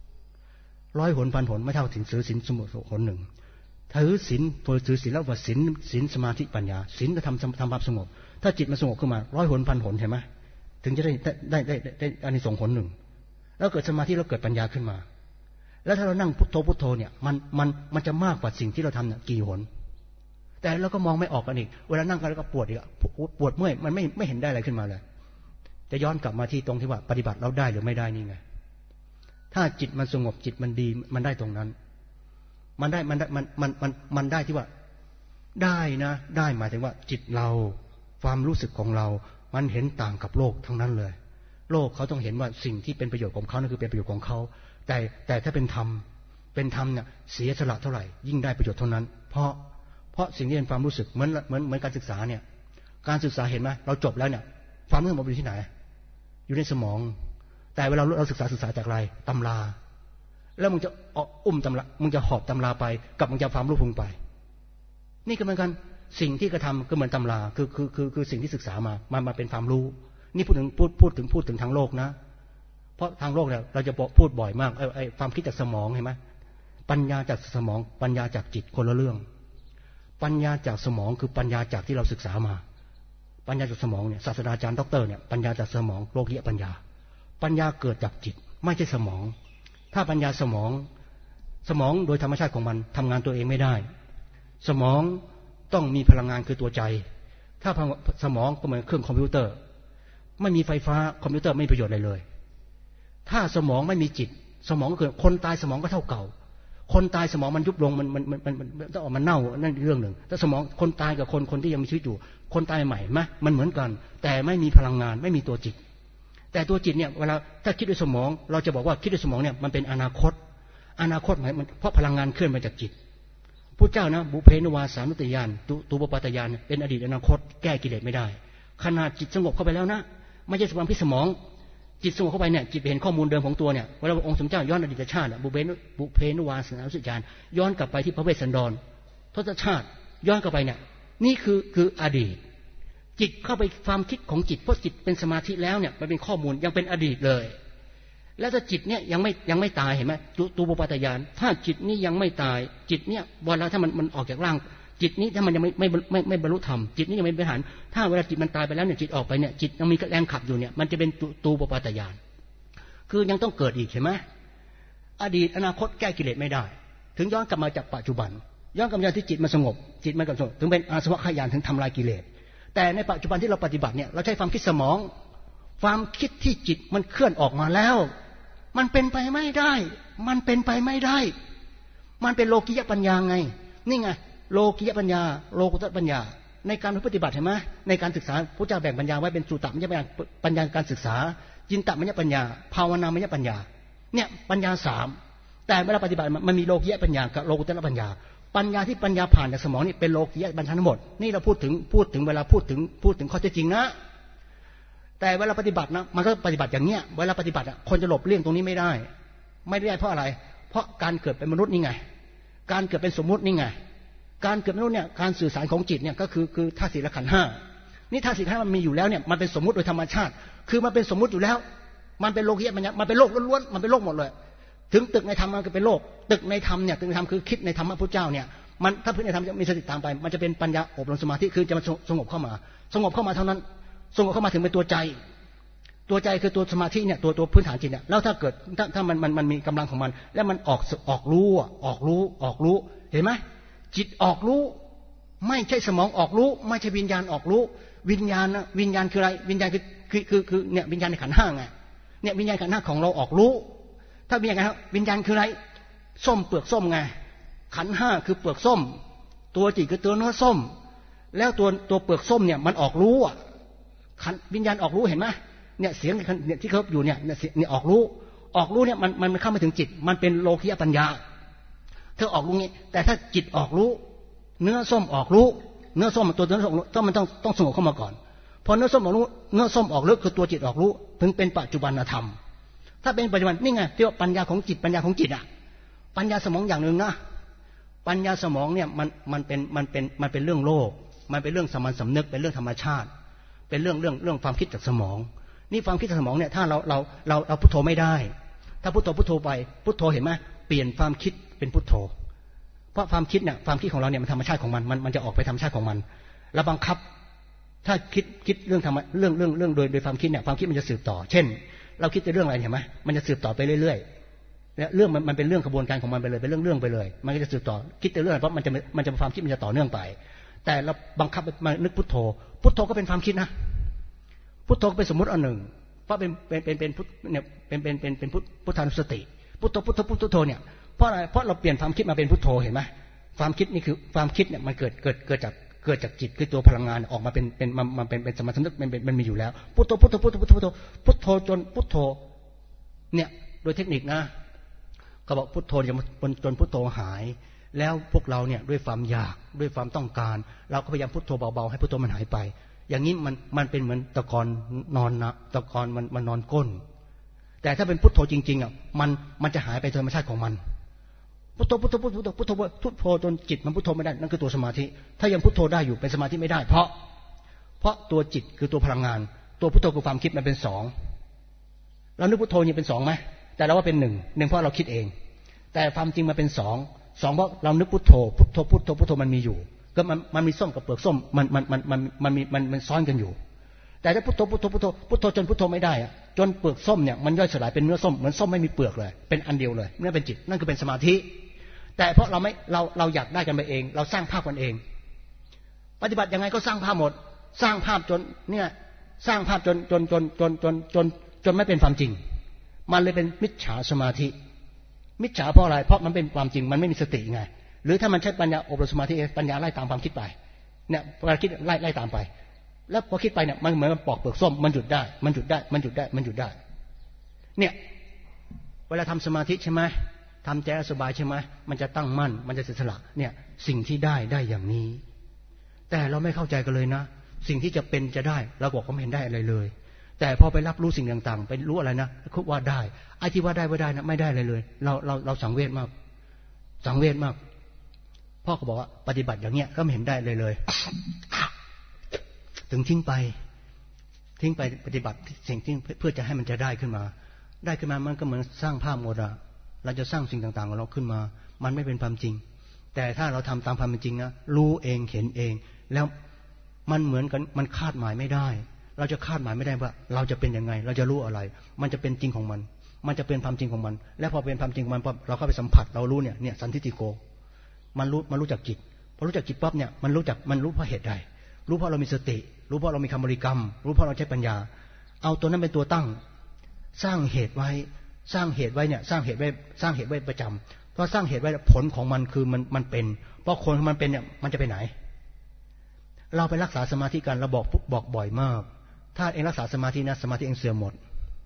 100 หนพันหนไม่เท่าถึงถือศีลสมุทหนหนึ่งถือศีลถือศีลแล้วว่าศีลสมาธิปัญญาศีลจะทำความสงบถ้าจิตมันสงบขึ้นมา100 หนพันหนเห็นไหมถึงจะได้อานิสงส์หนหนึ่งแล้วเกิดสมาธิแล้วเกิดปัญญาขึ้นมาแล้วถ้าเรานั่งพุทโธพุทโธเนี่ยมันจะมากกว่าสิ่งที่เราทำเนี่ยกี่หนแต่เราก็มองไม่ออกกันอีกเวลานั่งกันแล้วก็ปวดอีกปวดเมื่อยมันไม่เห็นได้อะไรขึ้นมาเลยจะย้อนกลับมาที่ตรงที่ว่าปฏิบัติเราได้หรือไม่ได้นี่ไงถ้าจิตมันสงบจิตมันดีมันได้ตรงนั้นมันได้ที่ว่าได้นะได้หมายถึงว่าจิตเราความรู้สึกของเรามันเห็นต่างกับโลกทั้งนั้นเลยโลกเขาต้องเห็นว่าสิ่งที่เป็นประโยชน์ของเขานั่นคือเป็นประโยชน์ของเขาแต่ถ้าเป็นธรรมเนี่ยเสียสละเท่าไหร่ยิ่งได้ประโยชน์เท่านั้นเพราะสิ่งที่เป็นความรู้สึกเหมือนการศึกษาเนี่ยการศึกษาเห็นไหมเราจบแล้วเนี่ยความรู้มันอยู่ที่ไหนอยู่ในสมองแต่เวลาเราศึกษาจากอะไรตำราแล้วมึงจะตำรามึงจะหอบตำราไปกับมึงจะความรู้พุ่งไปนี่ก็เหมือนกันสิ่งที่กระทำก็เหมือนตำราคือสิ่งที่ศึกษามาเป็นความรู้นี่พูดถึงทางโลกนะเพราะทางโลกเนี่ยเราจะพูดบ่อยมากไอ้ความคิดจากสมองเห็นไหมปัญญาจากสมองปัญญาจากจิตคนละเรื่องปัญญาจากสมองคือปัญญาจากที่เราศึกษามาปัญญาจากสมองเนี่ยศาสตราจารย์ด็อกเตอร์เนี่ยปัญญาจากสมองโลกียปัญญาเกิดจากจิตไม่ใช่สมองถ้าปัญญาสมองโดยธรรมชาติของมันทำงานตัวเองไม่ได้สมองต้องมีพลังงานคือตัวใจถ้าสมองก็เหมือนเครื่องคอมพิวเตอร์ไม่มีไฟฟ้าคอมพิวเตอร์ไม่มีประโยชน์อะไรเลยถ้าสมองไม่มีจิตสมองก็คือคนตายสมองก็เท่าเก่าคนตายสมองมันยุบลงมันต้องออกมาเน่านั่นเรื่องหนึ่งแต่สมองคนตายกับคนที่ยังมีชีวิตอยู่คนตายใหม่ไหมมันเหมือนกันแต่ไม่มีพลังงานไม่มีตัวจิตแต่ตัวจิตเนี่ยเวลาถ้าคิดด้วยสมองเราจะบอกว่าคิดด้วยสมองเนี่ยมันเป็นอนาคตหมายมันเพราะพลังงานเคลื่อนมาจากจิตพระเจ้านะบุเพนุวาสานุตยานตูปปาตยานเป็นอดีตอนาคตแก้กิเลสไม่ได้ขนาดจิตสงบเข้าไปแล้วนะไม่ใช่ความพิสมองจิตสงบเข้าไปเนี่ยจิตเห็นข้อมูลเดิมของตัวเนี่ยเวลาองค์สมเจ้าย้อนอดีตชาติบุเพนุวาสานุตยานย้อนกลับไปที่พระเวสสันดรทศชาติย้อนกลับไปเนี่ยนี่คืออดีตจิตเข้าไปความคิดของจิตเพราะจิตเป็นสมาธิแล้วเนี่ยมันเป็นข้อมูลยังเป็นอดีตเลยแล้วถ้าจิตเนี่ยยังไม่ตายเห็นไหมตูปปาตยานถ้าจิตนี้ยังไม่ตายจิตเนี่ยเวลาถ้ามันออกจากร่างจิตนี้ถ้ามันยังไม่บรรลุธรรมจิตนี้ยังไม่เป็นหันถ้าเวลาจิตมันตายไปแล้วเนี่ยจิตออกไปเนี่ยจิตยังมีแรงขับอยู่เนี่ยมันจะเป็นตูปปาตยานคือยังต้องเกิดอีกใช่ไหมอดีตอนาคตแก้กิเลสไม่ได้ถึงย้อนกลับมาจากปัจจุบันย้อนกลับมาที่จิตมันสงบจิตมันสงบถึงเป็นอาสวะขยานถึงทำลายกิเลสแต่ในปัจจุบันที่เราปฏิบัติเนี่ยเราใช้ความคิดสมองความคิดที่จิตมันเคลื่อนออกมาแล้วมันเป็นไปไม่ได้มันเป็นไปไม่ได้มันเป็นโลกิยปัญญาไงนี่ไงโลกิยปัญญาโลกุตตรปัญญาในการปฏิบัติเห็นไหมในการศึกษาพระเจ้าแบ่งปัญญาไว้เป็นสุตตมัญญปัญญาการศึกษาจินตมัญญปัญญาภาวนามัญญปัญญาเนี่ยปัญญา3แต่เวลาปฏิบัติมันมีโลกิยปัญญากับโลกุตตรปัญญาปัญญาที่ปัญญาผ่านจากสมองนี่เป็นโลกิยปัญญาทั้งหมดนี่เราพูดถึงเวลาพูดถึงข้อเท็จจริงนะแต่เวลาปฏิบัตินะมันก็ปฏิบัติอย่างเนี้ยเวลาปฏิบัติคนจะหลบเลี่ยงตรงนี้ไม่ได้เพราะอะไรเพราะการเกิดเป็นมนุษย์นี่ไงการเกิดเป็นสมมุตินี่ไงการเกิดเป็นมนุษย์เนี่ยการสื่อสารของจิตเนี่ยก็คือธาตุสี่และขันธ์5นี่ธาตุสี่ขันธ์มันมีอยู่แล้วเนี่ยมันเป็นสมมุติโดยธรรมชาติคือมันเป็นสมมุติอยู่แล้วมันเป็นโลกิยปัญญามันเป็นโลกล้วนๆมันเป็นโลกหมดเลยถึงตึกในธรรมมันก็เป็นโลกตึกในธรรมเนี่ยตึกในธรรมคือคิดในธรรมะพุทธเจ้าเนี่ยมันถ้าพื้นในธรรมจะมีสติตามไปมันจะเป็นปัญญาอบรมสมาธิคือจะมาสงบเข้ามาเท่านั้นสงบเข้ามาถึงเป็นตัวใจคือตัวสมาธิเนี่ยตัวพื้นฐานจิตเนี่ยแล้วถ้าเกิดถ้ามันมีกำลังของมันแล้วมันออกรู้เห็นไหมจิตออกรู้ไม่ใช่สมองออกรู้ไม่ใช่วิญญาณออกรู้วิญญาณคืออะไรวิญญาณคือเนี่ยวิญญาณในขันธ์5ไงเนี่ยวิญญาณขันธ์5ของเราออกรู้ถ้าวิญญาณคืออะไรส้มเปลือกส้มไงขันธ์5คือเปลือกส้มตัวจิตคือตัวเนื้อส้มแล้วตัวเปลือกส้มเนี่ยมันออกรู้อ่ะวิญญาณออกรู้เห็นไหมเนี่ยเสียงเนี่ยที่เขาอยู่เนี่ยออกรู้เนี่ยมันเข้ามาถึงจิตมันเป็นโลกิยปัญญาเธอออกรู้งี้แต่ถ้าจิตออกรู้เนื้อส้มออกรู้เนื้อส้มตัวเนื้อส้มมันต้องสงบเข้ามาก่อนพอเนื้อส้มออกรู้เนื้อส้มออกลึกคือตัวจิตออกรู้ถึงเป็นปัจจุบันธรรมถ้าเป็นปัจจุบันนี่ไงที่ว่าปัญญาของจิตอ่ะปัญญาสมองอย่างหนึ่งนะปัญญาสมองเนี่ยมันเป็นเรื่องโลกมันเป็นเรื่องสามัญสำนึกเป็นเรื่องธรรมชาติเป็นเรื่องความคิดจากสมองนี่ความคิดจากสมองเนี่ยถ้าเราพุทโธไม่ได้ถ้าพุทโธไปพุทโธเห็นไหมเปลี่ยนความคิดเป็นพุทโธเพราะความคิดเนี่ยความคิดของเราเนี่ยมันธรรมชาติของมันจะออกไปธรรมชาติของมันแล้วบังคับถ้าคิดเรื่องโดยความคิดเนี่ยความคิดมันจะสืบต่อเช่นเราคิดในเรื่องอะไรเห็นไหมมันจะสืบต่อไปเรื่อยๆเนี่ยเรื่องมันเป็นเรื่องกระบวนการของมันไปเลยเป็นเรื่องไปเลยมันก็จะสืบต่อคิดในเรื่องอะไรเพราะมันจะความคิดมันจะต่อเนื่องไปแต่เราบังคับมานึกพุทโธก็เป็นความคิดนะพุทโธเป็นสมมติอันหนึ่งเพราะเป็นพุทเนี่ยเป็นพุทธานุสติพุทโธเนี่ยเพราะอะไรเพราะเราเปลี่ยนความคิดมาเป็นพุทโธเห็นไหมความคิดนี่คือความคิดเนี่ยมันเกิดจากจิตคือตัวพลังงานออกมาเป็นสมาธิมันมีอยู่แล้วพุทโธจนพุทโธเนี่ยโดยเทคนิคนะก็บอกพุทโธจนพุทโธหายแล้วพวกเราเนี่ยด้วยความอยากด้วยความต้องการเราก็พยายามพุทโธเบาๆให้พุทโธมันหายไปอย่างนี้มันเป็นเหมือนตะกอนนอนนะตะกอนมันนอนก้นแต่ถ้าเป็นพุทโธจริงๆอ่ะมันจะหายไปโดยธรรมชาติของมันพุทโธจนจิตมันพุทโธไม่ได้นั่นคือตัวสมาธิถ้ายังพุทโธได้อยู่เป็นสมาธิไม่ได้เพราะตัวจิตคือตัวพลังงานตัวพุทโธคือความคิดมันเป็นสองเรานึกพุทโธนี่เป็นสองไหมแต่เราว่าเป็นหนึ่งเพราะเราคิดเองแต่ความจริงมันเป็นสองเพราะเรานึกพุทโธมันมีอยู่ก็มันมีส้มกับเปลือกส้มมันซ้อนกันอยู่แต่ถ้าพุทโธจนพุทโธไม่ได้อะจนเปลือกส้มเนี่ยมันย่อยสลายเป็นเนื้อส้มเหมือนส้มไม่มีเปลือกเลยเป็นอันเดียวเลยนั่นเป็นจิตนั่นคือเป็นสมาธิแต่เพราะเราอยากได้กันไปเองเราสร้างภาพกันเองปฏิบัติยังไงก็สร้างภาพหมดสร้างภาพจนเนี่ยสร้างภาพจนไม่เป็นความจริงมันเลยเป็นมิจฉาสมาธิมิจฉาเพราะอะไรเพราะมันเป็นความจริงมันไม่มีสติไงหรือถ้ามันใช้ปัญญาอบรมสมาธิปัญญาไล่ตามความคิดไปเนี่ยเวลาคิดไล่ตามไปแล้วพอคิดไปเนี่ยมันเหมือนปอกเปลือกส้มมันหยุดได้เนี่ยเวลาทำสมาธิใช่ไหมทำใจสบายใช่ไหมมันจะตั้งมั่นมันจะเสียสละเนี่ยสิ่งที่ได้อย่างนี้แต่เราไม่เข้าใจกันเลยนะสิ่งที่จะเป็นจะได้เราบอกว่าไม่เห็นได้อะไรเลยแต่พอไปรับรู้สิ่งต่างๆไปรู้อะไรนะคิดว่าได้ไอ้ที่ว่าได้นะไม่ได้อะไรเลยเราสังเวชมากพ่อก็บอกว่าปฏิบัติอย่างเงี้ยก็ไม่เห็นได้เลยถึงทิ้งไปปฏิบัติสิ่งที่เพื่อจะให้มันจะได้ขึ้นมามันก็เหมือนสร้างภาพหมดอะเราจะสร้างสิ่งต่างๆของเราขึ้นมามันไม่เป็นความจริงแต่ถ้าเราทำตามความเป็นจริงนะรู้เองเห็นเองแล้วมันเหมือนกันมันคาดหมายไม่ได้เราจะคาดหมายไม่ได้ว่าเราจะเป็นยังไงเราจะรู้อะไรมันจะเป็นจริงของมันจะเป็นความจริงของมันและพอเป็นความจริงของมันพอเราเข้าไปสัมผัสเรารู้เนี่ยสันทิฏฐิโกมันรู้จักจิตพอรู้จักจิตปั๊บเนี่ยมันรู้เพราะเหตุใดรู้เพราะเรามีสติรู้เพราะเรามีคำบริกรรมรู้เพราะเราใช้ปัญญาเอาตัวนั้นเป็นตัวตั้งสร้างเหตุไว้เนี่ยสร้างเหตุไว้ประจำเพราะสร้างเหตุไว้ผลของมันคือมันเป็นเพราะคนมันเป็นเนี่ยมันจะไปไหนเราไปรักษาสมาธิกันเราบอกบ่อยมากถ้าเองรักษาสมาธินะสมาธิเองเสื่อมหมด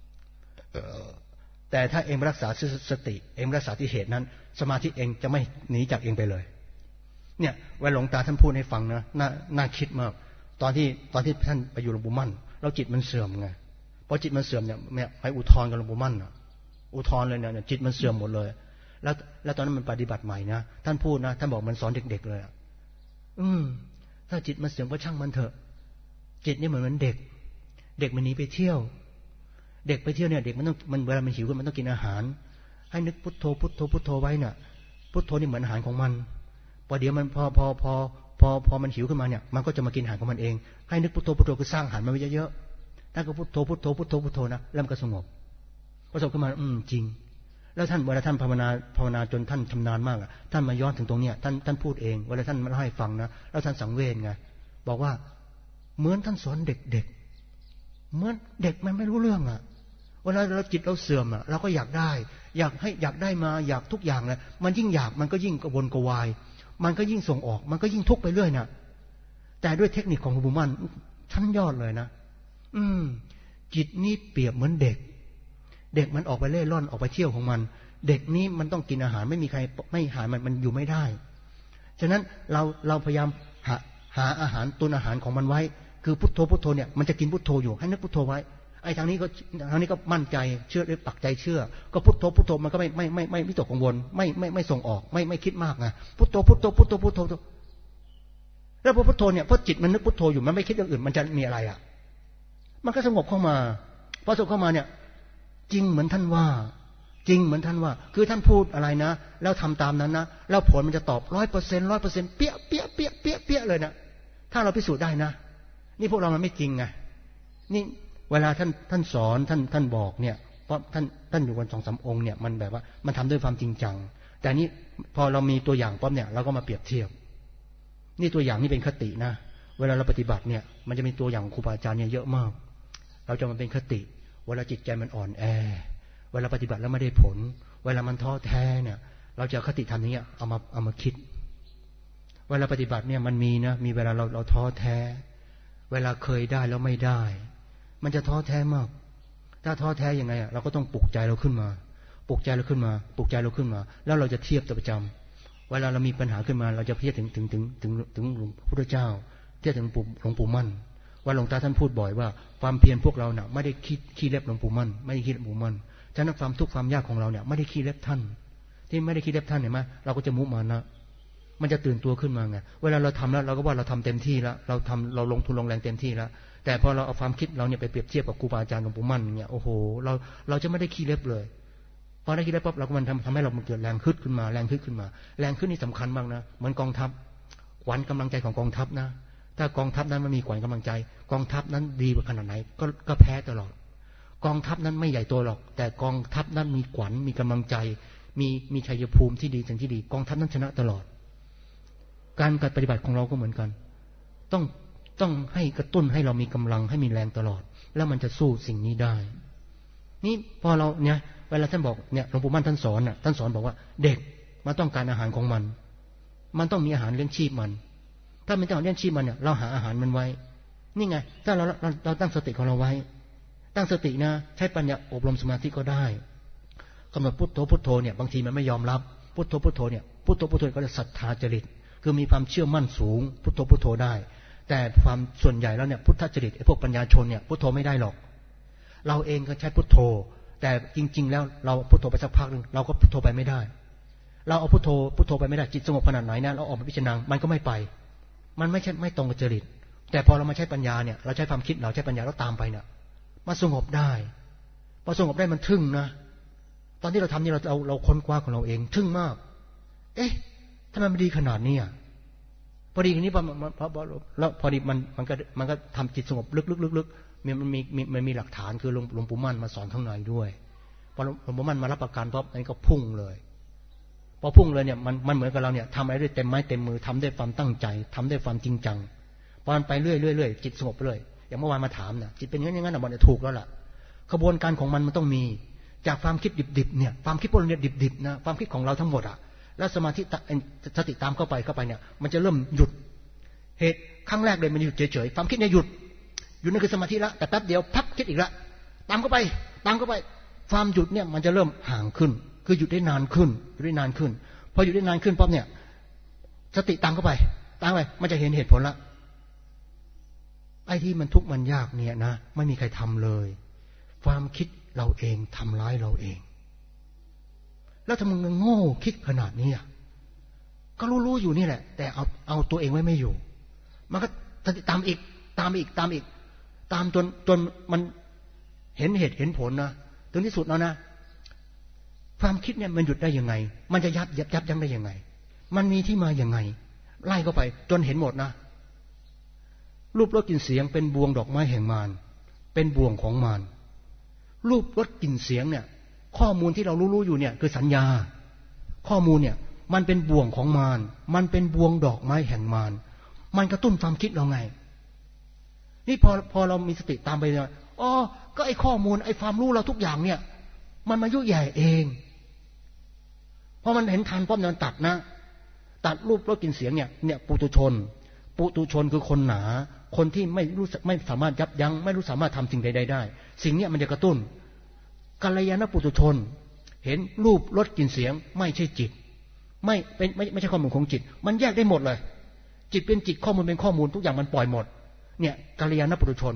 แต่ถ้าเองรักษาสติเองรักษาที่เหตุนั้นสมาธิเองจะไม่หนีจากเองไปเลยเนี่ยเวลาหลวงตาท่านพูดให้ฟังนะน่าคิดมากตอนที่ท่านไปอยู่หลวงปู่มั่นแล้วจิตมันเสื่อมไงพอจิตมันเสื่อมเนี่ยไปอุทธรณ์กับหลวงปู่มั่นอุทธรณ์เลยเนี่ยจิตมันเสื่อมหมดเลยแล้วตอนนั้นมันปฏิบัติใหม่นะท่านพูดนะท่านบอกมันสอนเด็กๆเลยถ้าจิตมันเสื่อมก็ช่างมันเถอะจิตนี่เหมือนเด็กมันหนีไปเที่ยวเด็กไปเที่ยวเนี่ยเด็กมันเวลามันหิวมันต้องกินอาหารให้นึกพุทโธไว้เนี่ยพุทโธนี่เหมือนอาหารของมันพอเดี๋ยวมันพอมันหิวขึ้นมาเนี่ยมันก็จะมากินอาหารของมันเองให้นึกพุทโธคือสร้างอาหารมันไว้เยอะๆท่านก็พุทโธนะแล้วมันก็สงบขึ้นมาจริงแล้วท่านเวลาท่านภาวนาจนท่านชำนาญมากท่านมาย้อนถึงตรงเนี้ยท่านพูดเองเวลาท่านมาเล่าให้ฟังนะแล้วท่านสังเวชไงบอกว่าเหมือนท่านสอนเด็กเหมือนเด็กมันไม่รู้เรื่องเวลาเราจิตเราเสื่อมเราก็อยากได้อยากได้มาอยากทุกอย่างเลยมันยิ่งอยากมันก็ยิ่งกระวนกระวายมันก็ยิ่งส่งออกมันก็ยิ่งทุกข์ไปเรื่อยนะแต่ด้วยเทคนิคของหลวงปู่มั่นชั้นยอดเลยนะจิตนี้เปรียบเหมือนเด็กมันออกไปเล่ร่อนออกไปเที่ยวของมันเด็กนี้มันต้องกินอาหารไม่มีใครไม่หามันอยู่ไม่ได้ฉะนั้นเราพยายามหาอาหารตุนอาหารของมันไว้คือพุทโธเนี่ยมันจะกินพุทโธอยู่ให้นึกพุทโธไว้ไอ้ทางนี้ก็มั่นใจเชื่อด้วยปักใจเชื่อก็พุทโธพุทโธมันก็ไม่วิตกกังวลไม่ส่งออกไม่คิดมากไงพุทโธพุทโธพุทโธพุทโธแล้วพอพุทโธเนี่ยพอจิตมันนึกพุทโธอยู่มันไม่คิดอย่างอื่นมันจะมีอะไรอ่ะมันก็สงบเข้ามาพอสงบเข้ามาเนี่ยจริงเหมือนท่านว่าคือท่านพูดอะไรนะแล้วทำตามนั้นนะแล้วผลมันจะตอบ100%เปี้ยเลยนะถ้าเราพิสูจน์ได้นะนี่พวกเรามันไม่จริงไงนี่เวลาท่านสอนท่านบอกเนี่ยเพราะท่านอยู่กัน2-3 องค์เนี่ยมันแบบว่ามันทำด้วยความจริงจังแต่นี้พอเรามีตัวอย่างปั๊บเนี่ยเราก็มาเปรียบเทียบนี่ตัวอย่างนี่เป็นคตินะเวลาเราปฏิบัติเนี่ยมันจะมีตัวอย่างครูบาอาจารย์เนี่ยเยอะมากเราจะมาเป็นคติเวลาจิตใจมันอ่อนแอเวลาปฏิบัติแล้วไม่ได้ผลเวลามันท้อแท้เนี่ยเราจะคติธรรมนี้เอามาคิดเวลาปฏิบัติเนี่ยมันมีเวลาเราท้อแท้เวลาเคยได้แล้วไม่ได้มันจะท้อแท้มากถ้าท้อแท้ยังไงเราก็ต้องปลุกใจเราขึ้นมาแล้วเราจะเทียบตัวประจำเวลาเรามีปัญหาขึ้นมาเราจะเทียบถึงหลวงพุทธเจ้าเทียบถึงหลวงปู่มั่นว่าหลวงตาท่านพูดบ่อยว่าความเพียรพวกเราเนี่ยไม่ได้ขี้เล็บหลวงปู่มั่นไม่ได้ขี้เล็บหลวงปู่มั่นฉะนั้นความทุกข์ความยากของเราเนี่ยไม่ได้ขี้เล็บท่านที่ไม่ได้ขี้เล็บท่านเห็นไหมเราก็จะมุมานะมันจะตื่นตัวขึ้นมาไงเวลาเราทำแล้วเราก็ว่าเราทำเต็มที่แล้วเราลงทุนลงแรงเต็มที่แล้วแต่พอเราเอาความคิดเราเนี่ยไปเปรียบเทียบกับครูบาอาจารย์หลวงปู่มั่นเนี่ยโอ้โหเราจะไม่ได้ขี้เล็บเลยพอได้ขี้เล็บปั๊บเราก็มันทำให้เรามันเกิดแรงขึ้นมาแรงขึ้นนี่สำคัญมากนะเหมือนกองทัพขวัญกำลังใจของกองทัพนะถ้ากองทัพนั้นมันมีขวัญกำลังใจกองทัพนั้นดีกว่าขนาดไหนก็แพ้ตลอดกองทัพนั้นไม่ใหญ่โตหรอกแต่กองทัพนั้นมีขวัญมีกำลังใจมีชัยภูมิที่ดีสิ่งที่ดีกองทัพนั้นชนะตลอดการปฏิบัติของเราก็เหมือนกันต้องให้กระตุ้นให้เรามีกำลังให้มีแรงตลอดแล้วมันจะสู้สิ่งนี้ได้นี่พอเราเนี่ยเวลาท่านบอกเนี่ยหลวงปู่มั่นท่านสอนบอกว่าเด็กมันต้องการอาหารของมันต้องมีอาหารเลี้ยงชีพมันถ้ามันจะเลี้ยงชีพมันเนี่ยเราหาอาหารมันไว้นี่ไงถ้าเราตั้งสติของเราไว้ตั้งสตินะใช้ปัญญาอบรมสมาธิก็ได้กำหนดพุทโธเนี่ยบางทีมันไม่ยอมรับพุทโธเนี่ยพุทโธก็จะศรัทธาจริตคือมีความเชื่อมั่นสูงพุทโธได้แต่ความส่วนใหญ่แล้วเนี่ยพุทธจริตไอ้พวกปัญญาชนเนี่ยพุทโธไม่ได้หรอกเราเองก็ใช้พุทโธแต่จริงๆแล้วเราพุทโธไปสักพักนึงเราก็พุทโธไปไม่ได้เราเอาพุทโธไปไม่ได้จิตสงบขนาดไหนนะเราออกมาพิจารณามันก็ไม่ไปมันไม่ตรงกับจริตแต่พอเรามาใช้ปัญญาเนี่ยเราใช้ความคิดเราใช้ปัญญาเราตามไปเนี่ยมาสงบได้พอสงบได้มันทึ่งนะตอนที่เราทำนี่เราค้นคว้าของเราเองทึ่งมากเอ๊ะทำไมมันดีขนาดนี้อ่ะพอดีนี้แล้วพอดีมันก็ทำจิตสงบลึกมันมีหลักฐานคือหลวงปู่มั่นมาสอนข้างในด้วยพอหลวงปู่มั่นมารับประกันปั๊บอันนี้ก็พุ่งเลยพอพุ่งเลยเนี่ยมันเหมือนกับเราเนี่ยทำอะไรด้วยเต็มไม้เต็มมือทำด้วยความตั้งใจทำด้วยความจริงจังพอมันไปเรื่อยจิตสงบไปเลยอย่างเมื่อวานมาถามเนี่ยจิตเป็นอย่างนั้นมันถูกแล้วล่ะขบวนการของมันต้องมีจากความคิดดิบๆเนี่ยความคิดพวกเราเนี่ยดิบๆนะความคิดของเราทั้งหมดอ่ะแล้วสมาธิสติตามเข้าไปเนี่ยมันจะเริ่มหยุดเหตุครั้งแรกเลยมันหยุดเฉยๆความคิดเนี่ยหยุดนั่นคือสมาธิละแต่แป๊บเดียวพับคิดอีกละตามเข้าไปความหยุดเนี่ยมันจะเริ่มห่างขึ้นคือหยุดได้นานขึ้นพอหยุดได้นานขึ้นปั๊บเนี่ยสติตามเข้าไปมันจะเห็นเหตุผลละไอ้ที่มันทุกข์มันยากเนี่ยนะไม่มีใครทำเลยความคิดเราเองทำร้ายเราเองแล้วทำไมมันโง่คิดขนาดนี้อ่ะก็รู้อยู่นี่แหละแต่เอาตัวเองไว้ไม่อยู่มันก็ตามอีกตามจนมันเห็นเหตุเห็นผลนะถึงที่สุดแล้วนะความคิดเนี่ยมันหยุดได้ยังไงมันจะยับยั้งได้ยังไงมันมีที่มายังไงไล่เข้าไปจนเห็นหมดนะรูปรสกลิ่นเสียงเป็นบ่วงดอกไม้แห่งมารเป็นบ่วงของมารรูปรสกลิ่นเสียงเนี่ยข้อมูลที่เรารู้อยู่เนี่ยคือสัญญาข้อมูลเนี่ยมันเป็นบ่วงของมารมันเป็นบ่วงดอกไม้แห่งมารมันกระตุ้นความคิดเราไงนี่พอเรามีสติตามไปเนี่ยอ๋อก็ไอ้ข้อมูลไอ้ความรู้เราทุกอย่างเนี่ยมันมายุ่ยใหญ่เองพอมันเห็นทันปั๊บมันตัดรูปรสกลิ่นเสียงเนี่ยปุถุชนคือคนหนาคนที่ไม่สามารถยับยั้งไม่สามารถทำสิ่งใดๆได้สิ่งนี้มันจะกระตุ้นกัลยาณปุถุชนเห็นรูปรสกลิ่นเสียงไม่ใช่จิตไม่ใช่ข้อมูลของจิตมันแยกได้หมดเลยจิตเป็นจิตข้อมูลเป็นข้อมูลทุกอย่างมันปล่อยหมดเนี่ยกัลยาณปุถุชน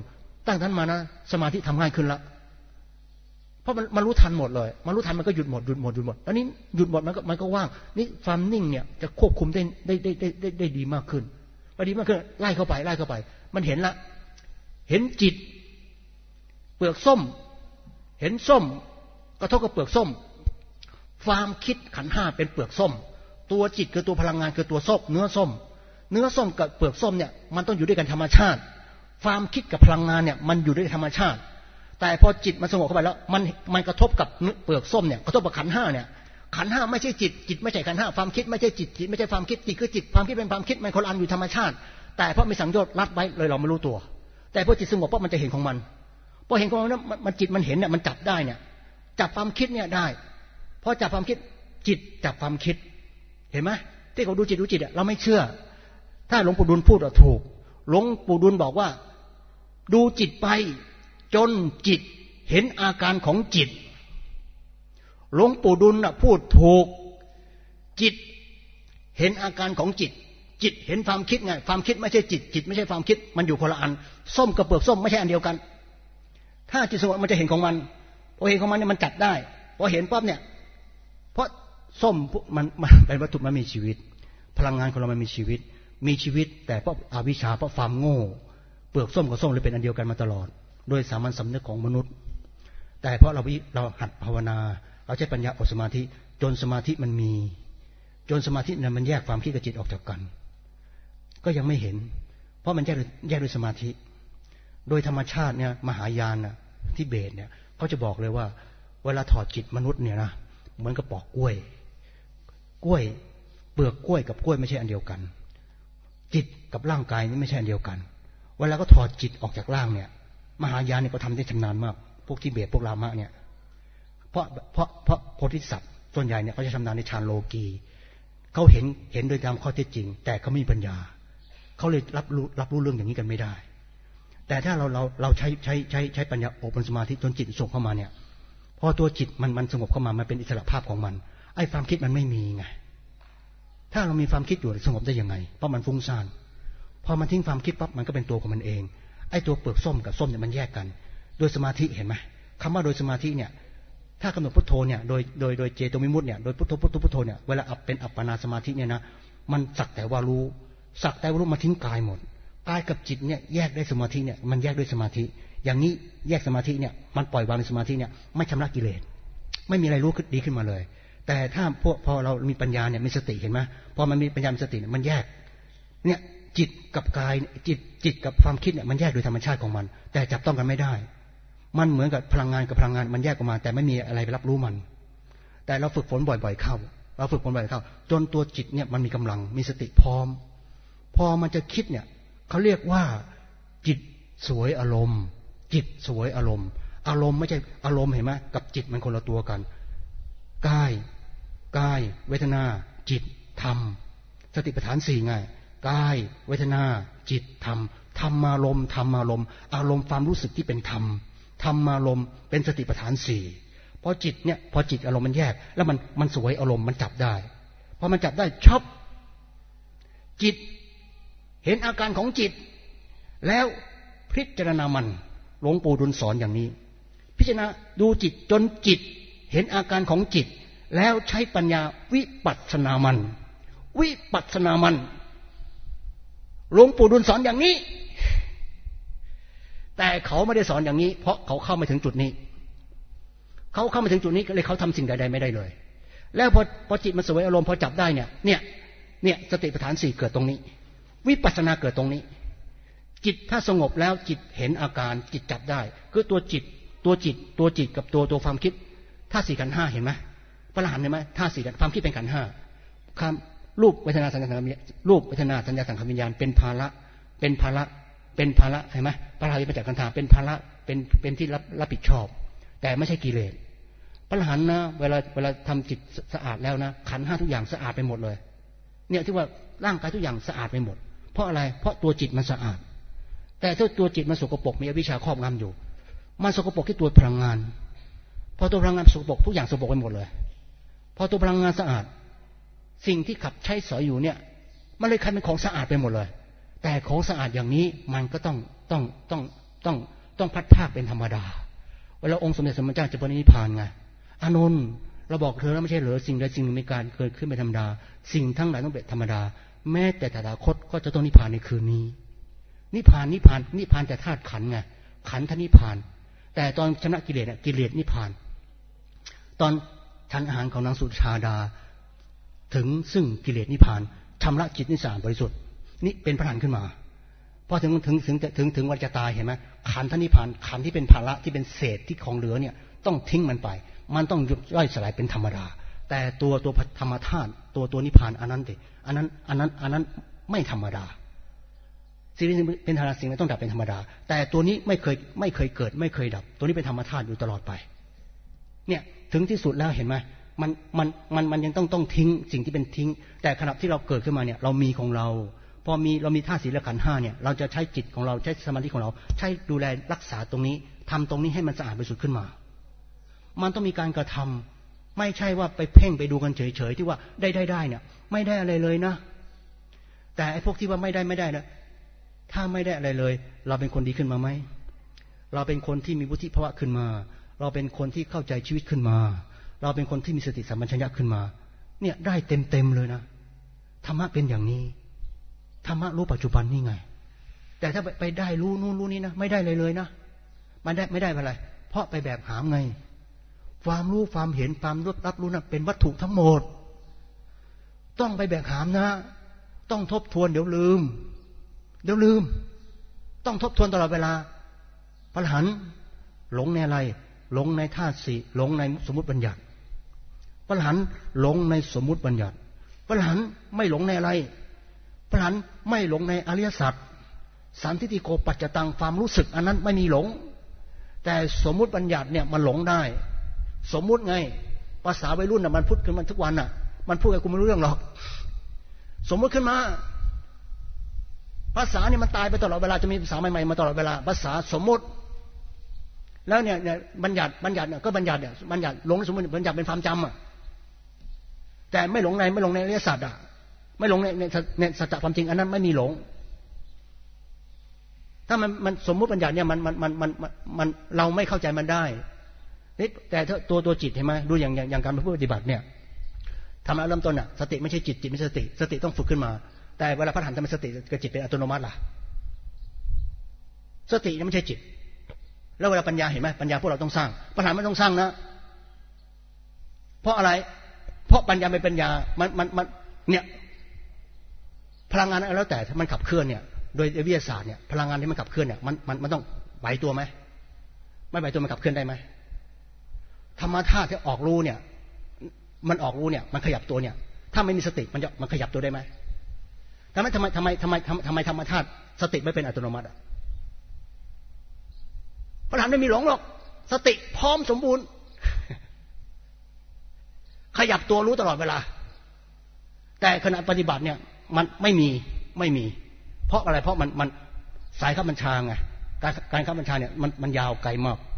ตั้งนั้นมานะสมาธิทำง่ายขึ้นละเพราะมันรู้ทันหมดเลยมันรู้ทันมันก็หยุดหมดแล้วนี้หยุดหมดมันก็ว่างนี่ความนิ่งเนี่ยจะควบคุมได้ดีมากขึ้นไล่เข้าไปมันเห็นละเห็นจิตเปลือกส้มเห็นส้มกระทบกับเปลือกส้มความคิดขันธ์ห้าเป็นเปลือกส้มตัวจิตคือตัวพลังงานคือตัวส้มเนื้อส้มกับเปลือกส้มเนี่ยมันต้องอยู่ด้วยกันธรรมชาติความคิดกับพลังงานเนี่ยมันอยู่ด้วยธรรมชาติแต่พอจิตมันสงบเข้าไปแล้วมันกระทบกับเปลือกส้มเนี่ยกระทบกับขันธ์ห้าเนี่ยขันธ์ห้าไม่ใช่จิตไม่ใช่ขันธ์ห้าความคิดไม่ใช่จิตไม่ใช่ความคิดจิตคือจิตความคิดเป็นความคิดมันคนละอันอยู่ธรรมชาติแต่เพราะมีสังโยชน์รัดไว้เลยเราไม่รู้ตัวแต่พอจิตสงบปั๊บมันจะเห็นของมันพอเห็นของมันแล้วมันจิตมันเห็นเนี่ยมันจับได้เนี่ยจับความคิดเนี่ยได้พอจับความคิดจิตจับความคิดเห็นไหมที่เขาดูจิตเราไม่เชื่อถ้าหลวงปู่ดุลพูดถูกหลวงปู่ดุลบอกว่าดูจิตไปจนจิตเห็นอาการของจิตหลวงปู่ดุลพูดถูกจิตเห็นอาการของจิตเห็นความคิดไงความคิดไม่ใช่จิตไม่ใช่ความคิดมันอยู่คนละอันส้มกับเปลือกส้มไม่ใช่อันเดียวกันถ้าจิตสงบมันจะเห็นของมันพอเห็นของมันเนี่ยมันจับได้พอเห็นปั๊บเนี่ยเพราะส้มมันเป็นวัตถุมันมีชีวิตพลังงานของเรามันมีชีวิตแต่เพราะอวิชชาเพราะความโง่เปลือกส้มกับส้มเลยเป็นอันเดียวกันมาตลอดโดยสามัญสำนึกของมนุษย์แต่เพราะเราหัดภาวนาเราใช้ปัญญาอบสมาธิจนสมาธิมันมีจนสมาธินั้นมันแยกความคิดกับจิตออกจากกันก็ยังไม่เห็นเพราะมันแยกด้วยสมาธิโดยธรรมชาติเนี่ยมหายานที่เบสเนี่ยเขาจะบอกเลยว่าเวลาถอดจิตมนุษย์เนี่ยนะเหมือนกับปอกกล้วยเปลือกกล้วยกับกล้วยไม่ใช่อันเดียวกันจิตกับร่างกายนี่ไม่ใช่อันเดียวกันเวลาก็ถอดจิตออกจากร่างเนี่ยมหายานเนี่ยเขาทำได้ชำนาญมากพวกที่เบสพวกรามะเนี่ยเพราะโพธิสัตว์ส่วนใหญ่เนี่ยเขาจะชำนาญในฌานโลกีเขาเห็นโดยตามข้อเท็จจริงแต่เขาไม่มีปัญญาเขาเลยรับรู้เรื่องอย่างนี้กันไม่ได้แต่ถ้าเราใช้ปัญญาอบรมสมาธิจนจิตส่งเข้ามาเนี่ยพอตัวจิตมันสงบเข้ามามันเป็นอิสระภาพของมันไอ้ความคิดมันไม่มีไงถ้าเรามีความคิดอยู่สงบได้ยังไงเพราะมันฟุ้งซ่านพอมันทิ้งความคิดปั๊บมันก็เป็นตัวของมันเองไอ้ตัวเปลือกส้มกับส้มเนี่ยมันแยกกันโดยสมาธิเห็นไหมคำว่าโดยสมาธิเนี่ยถ้ากำหนดพุทโธเนี่ยโดยเจโตวิมุตติเนี่ยโดยพุทโธเนี่ยเวลาเป็นอัปปนาสมาธิเนี่ยนะมันสักแต่ว่ารู้มาทิ้งกายหมดกายกับจิตเนี่ยแยกได้สมาธิเนี่ยมันแยกด้วยสมาธิอย่างนี้แยกสมาธิเนี่ยมันปล่อยวางในสมาธิเนี่ยไม่ชำระกิเลสไม่มีอะไรรู้ดีขึ้นมาเลยแต่ถ้าพอเรามีปัญญาเนี่ยมีสติเห็นไหมพอมันมีปัญญามีสติเนี่ยมันแยกเนี่ยจิตกับกายจิตกับความคิดเนี่ยมันแยกโดยธรรมชาติของมันแต่จับต้องกันไม่ได้มันเหมือนกับพลังงานกับพลังงานมันแยกออกมาแต่ไม่มีอะไรไปรับรู้มันแต่เราฝึกฝนบ่อยๆเข้าจนตัวจิตเนี่ยมันมีกำลังมีสติพร้อมพอมันจะคิดเนี่ยเขาเรียกว่าจิตสวยอารมณ์จิตสวยอารมณ์ไม่ใช่อารมณ์เห็นไหมกับจิตมันคนละตัวกันกายเวทนาจิตธรรมสติปัฏฐานสี่ไงกายเวทนาจิตธรรมธรรมารมณ์อารมณ์ความรู้สึกที่เป็นธรรมารมณ์เป็นสติปัฏฐานสี่พอจิตอารมณ์มันแยกแล้วมันสวยอารมณ์มันจับได้พอมันจับได้ชอบจิตเห็นอาการของจิตแล้วพิจารณามันหลวงปู่ดุลสอนอย่างนี้พิจารณาดูจิตจนจิตเห็นอาการของจิตแล้วใช้ปัญญาวิปัสสนามันหลวงปู่ดุลสอนอย่างนี้แต่เขาไม่ได้สอนอย่างนี้เพราะเขาเข้ามาถึงจุดนี้ก็เลยเขาทำสิ่งใดๆไม่ได้เลยแล้วพอจิตมันสวยอารมณ์พอจับได้เนี่ยสติปัฏฐานสี่เกิดตรงนี้วิปัสสนาเกิดตรงนี้จิตถ้าสงบแล้วจิตเห็นอาการจิตจับได้คือตัวจิตกับตัวความคิดธาตุสี่ขันธ์ห้าเห็นไหมพระอรหันต์เห็นไหมธาตุสี่ความคิดเป็นขันธ์ห้ารูปเวทนาสัญญาสังขารรูปเวทนาสัญญาสังขารวิญญาณเป็นภาระเห็นไหมพระอรหันต์มาจากขันธ์ห้าเป็นภาระเป็นที่รับผิดชอบแต่ไม่ใช่กิเลสพระอรหันต์นะเวลาทำจิตสะอาดแล้วนะขันธ์ห้าทุกอย่างสะอาดไปหมดเลยเนี่ยที่ว่าร่างกายทุกอย่างสะอาดไปหมดเพราะอะไรเพราะตัวจิตมันสะอาดแต่ถ้าตัวจิตมันสกปรกมีอวิชชาครอบงำอยู่มันสกปรกที่ตัวพลังงานพอตัวพลังงานสกปรกทุกอย่างสกปรกไปหมดเลยพอตัวพลังงานสะอาดสิ่งที่ขับใช้สอยอยู่เนี่ยมันเลยกลายเป็นของสะอาดไปหมดเลยแต่ของสะอาดอย่างนี้มันก็ต้องต้องพัดภาคเป็นธรรมดาเวลาองค์สมเด็จสมมาจารย์จะปรินิพพานไงอานนท์เราบอกเธอแล้วไม่ใช่เหรอสิ่งใดสิ่งหนึ่งมีการเกิดขึ้นเป็นธรรมดาสิ่งทั้งหลายต้องเป็นธรรมดาแม้แต่ตถาคตก็จะต้องนิพพานในคืนนี้นิพพานแต่ธาตุขันธ์ไงขันธ์นิพพานแต่ตอนชนะกิเลสกิเลสนิพพานตอนฉันอาหารของนางสุชาดาถึงซึ่งกิเลสนิพพานชำระจิตนิสสานบริสุทธิ์นี่เป็นพระอรหันต์ขึ้นมาพอถึงวันจะตายเห็นไหมขันธ์นิพพานขันธ์ที่เป็นภาระที่เป็นเศษที่ของเหลือเนี่ยต้องทิ้งมันไปมันต้องย่อยสลายเป็นธรรมดาแต่ตัวธรรมธาตุตัวนิพพานอันนั้นไม่ธรรมดาสิ่งที่เป็นธรรมดาสิ่งนั้นต้องดับเป็นธรรมดาแต่ตัวนี้ไม่เคยเกิดไม่เคยดับตัวนี้เป็นธรรมธาตุอยู่ตลอดไปเนี่ยถึงที่สุดแล้วเห็นไหมมันยังต้องทิ้งสิ่งที่เป็นทิ้งแต่ขณะที่เราเกิดขึ้นมาเนี่ยเรามีของเราพอเรามีธาตุสี่และขันธ์ห้าเนี่ยเราจะใช้จิตของเราใช้สมาธิของเราใช้ดูแลรักษาตรงนี้ทำตรงนี้ให้มันสะอาดบริสุทธิ์ขึ้นมามันต้องมีการกระทำไม่ใช่ว่าไปเพ่งไปดูกันเฉยๆที่ว่าได้เนี่ยไม่ได้อะไรเลยนะแต่ไอ้พวกที่ว่าไม่ได้นะถ้าไม่ได้อะไรเลยเราเป็นคนดีขึ้นมาไหมเราเป็นคนที่มีวุฒิภาวะขึ้นมาเราเป็นคนที่เข้าใจชีวิตขึ้นมาเราเป็นคนที่มีสติสัมปชัญญะขึ้นมาเนี่ยได้เต็มเลยนะธรรมะเป็นอย่างนี้ธรรมะรู้ปัจจุบันนี่ไงแต่ถ้าไปได้รู้นู่นรู้นี่นะไม่ได้เลยนะมันไม่ได้อะไรเพราะไปแบบหามไงความรู้ความเห็นความรับรู้นั้นเป็นวัตถุทั้งหมดต้องไปแบกหามนะต้องทบทวนเดี๋ยวลืมต้องทบทวนตลอดเวลาพระอรหันต์หลงในอะไรหลงในธาตุสี่หลงในสมมุติบัญญัติพระอรหันต์หลงในสมมุติบัญญัติพระอรหันต์ไม่หลงในอะไรพระอรหันต์ไม่หลงในอริยสัจสันทิฏฐิโกปัจจตังความรู้สึกอันนั้นไม่มีหลงแต่สมมุติบัญญัติเนี่ยมันหลงได้สมมุติไงภาษาวัยรุ่นน่ะมันพูดขึ้นมาทุกวันน่ะมันพูดกับกูไม่รู้เรื่องหรอกสมมุติขึ้นมาภาษาเนี่ยมันตายไปตลอดเวลาจะมีภาษาใหม่ๆมาตลอดเวลาภาษาสมมุติแล้วเนี่ยบัญญัติเนี่ยก็บัญญัติหลงในสมมุติบัญญัติเป็นความจำอ่ะแต่ไม่หลงในอริยสัจอ่ะไม่หลงในสัจจะความจริงอันนั้นไม่มีหลงถ้ามันสมมุติบัญญัติเนี่ยมันเราไม่เข้าใจมันได้นี่แต่ตัวจิตเห็นไหมดูอย่างการปฏิบัติเนี่ยทำเริ่มต้นอ่ะสติไม่ใช่จิตไม่ใช่สติต้องฝึกขึ้นมาแต่เวลาพระอรหันต์ทำเป็นสติกับจิตเป็นอัตโนมัติล่ะสติไม่ใช่จิตแล้วเวลาปัญญาเห็นไหมปัญญาพวกเราต้องสร้างพระอรหันต์ไม่ต้องสร้างนะเพราะอะไรเพราะปัญญาเป็นปัญญามันเนี่ยพลังงานแล้วแต่ถ้ามันขับเคลื่อนเนี่ยโดยวิทยาศาสตร์เนี่ยพลังงานที่มันขับเคลื่อนเนี่ยมันต้องไหวตัวไหมไม่ไหวตัวมันขับเคลื่อนได้ไหมธรรมธาตุที่ออกรู้เนี่ยมันออกรู้เนี่ยมันขยับตัวเนี่ยถ้าไม่มีสติมันขยับตัวได้ไหมทำไมธรรมธาตุสติไม่เป็นอัตโนมัติพระอรหันต์ไม่มีหลงหรอกสติพร้อมสมบูรณ์ขยับตัวรู้ตลอดเวลาแต่ขณะปฏิบัติเนี่ยมันไม่มีเพราะอะไรเพราะมันสายข้าบัญชาไงการข้าบัญชาเนี่ยมันยาวไกลมาก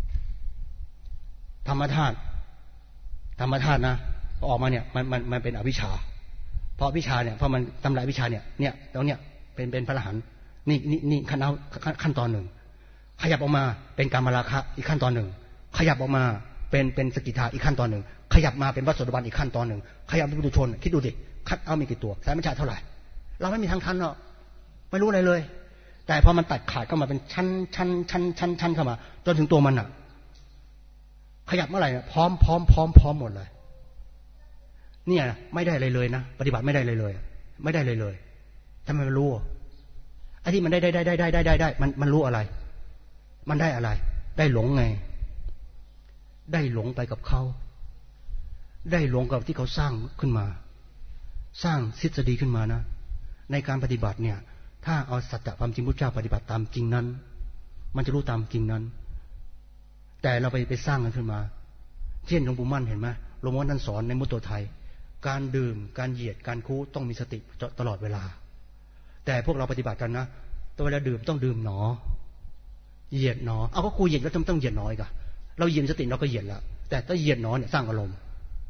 ธรรมธาตุนะออกมาเนี่ยมันเป็นอวิชชาเพราะวิชาเนี่ยเพราะมันทำลายวิชาเนี่ยแล้วเนี่ยเป็นพระอรหันต์นี่ขั้นตอนหนึ่งขยับออกมาเป็นกามราคะอีกขั้นตอนหนึ่งขยับออกมาเป็นสกิทาอีกขั้นตอนหนึ่งขยับมาเป็นวัฏฏบันอีกขั้นตอนหนึ่งขยับเป็นปุถุชนคิดดูดิคัดเอามีกี่ตัวสายวิชาเท่าไหร่เราไม่มีทางทันหรอกไม่รู้อะไรเลยแต่พอมันตัดขาดเข้ามาเป็นชั้นเข้ามาจนถึงตัวมันอ่ะขยับเมื่อไหร่พร้อมหมดเลยเนี่ยไม่ได้เลยนะปฏิบัติไม่ได้เลยไม่ได้เลยทำไมมันรู้ไอ้ที่มันได้มันรู้อะไรมันได้อะไรได้หลงไงได้หลงไปกับเขาได้หลงกับที่เขาสร้างขึ้นมาสร้างทฤษฎีขึ้นมานะในการปฏิบัติเนี่ยถ้าเอาสัจจะความจริงพุทธเจ้าปฏิบัติตามจริงนั้นมันจะรู้ตามจริงนั้นแต่เราไปสร้างกันขึ้นมาเช่นหลวงปู่มั่นเห็นไหมหลวงพ่อนั่นสอนในมุตโตไทยการดื่มการเหยียดการคู้ต้องมีสติตลอดเวลาแต่พวกเราปฏิบัติกันนะตัวเวลาดื่มต้องดื่มหนอเหยียดหนอเอาก็คูเหยียดแล้วต้องเหยียดหนออีกอะเราเหยียดสติเราก็เหยียดแล้วแต่ถ้าเหยียดหนอเนี่ยสร้างอารมณ์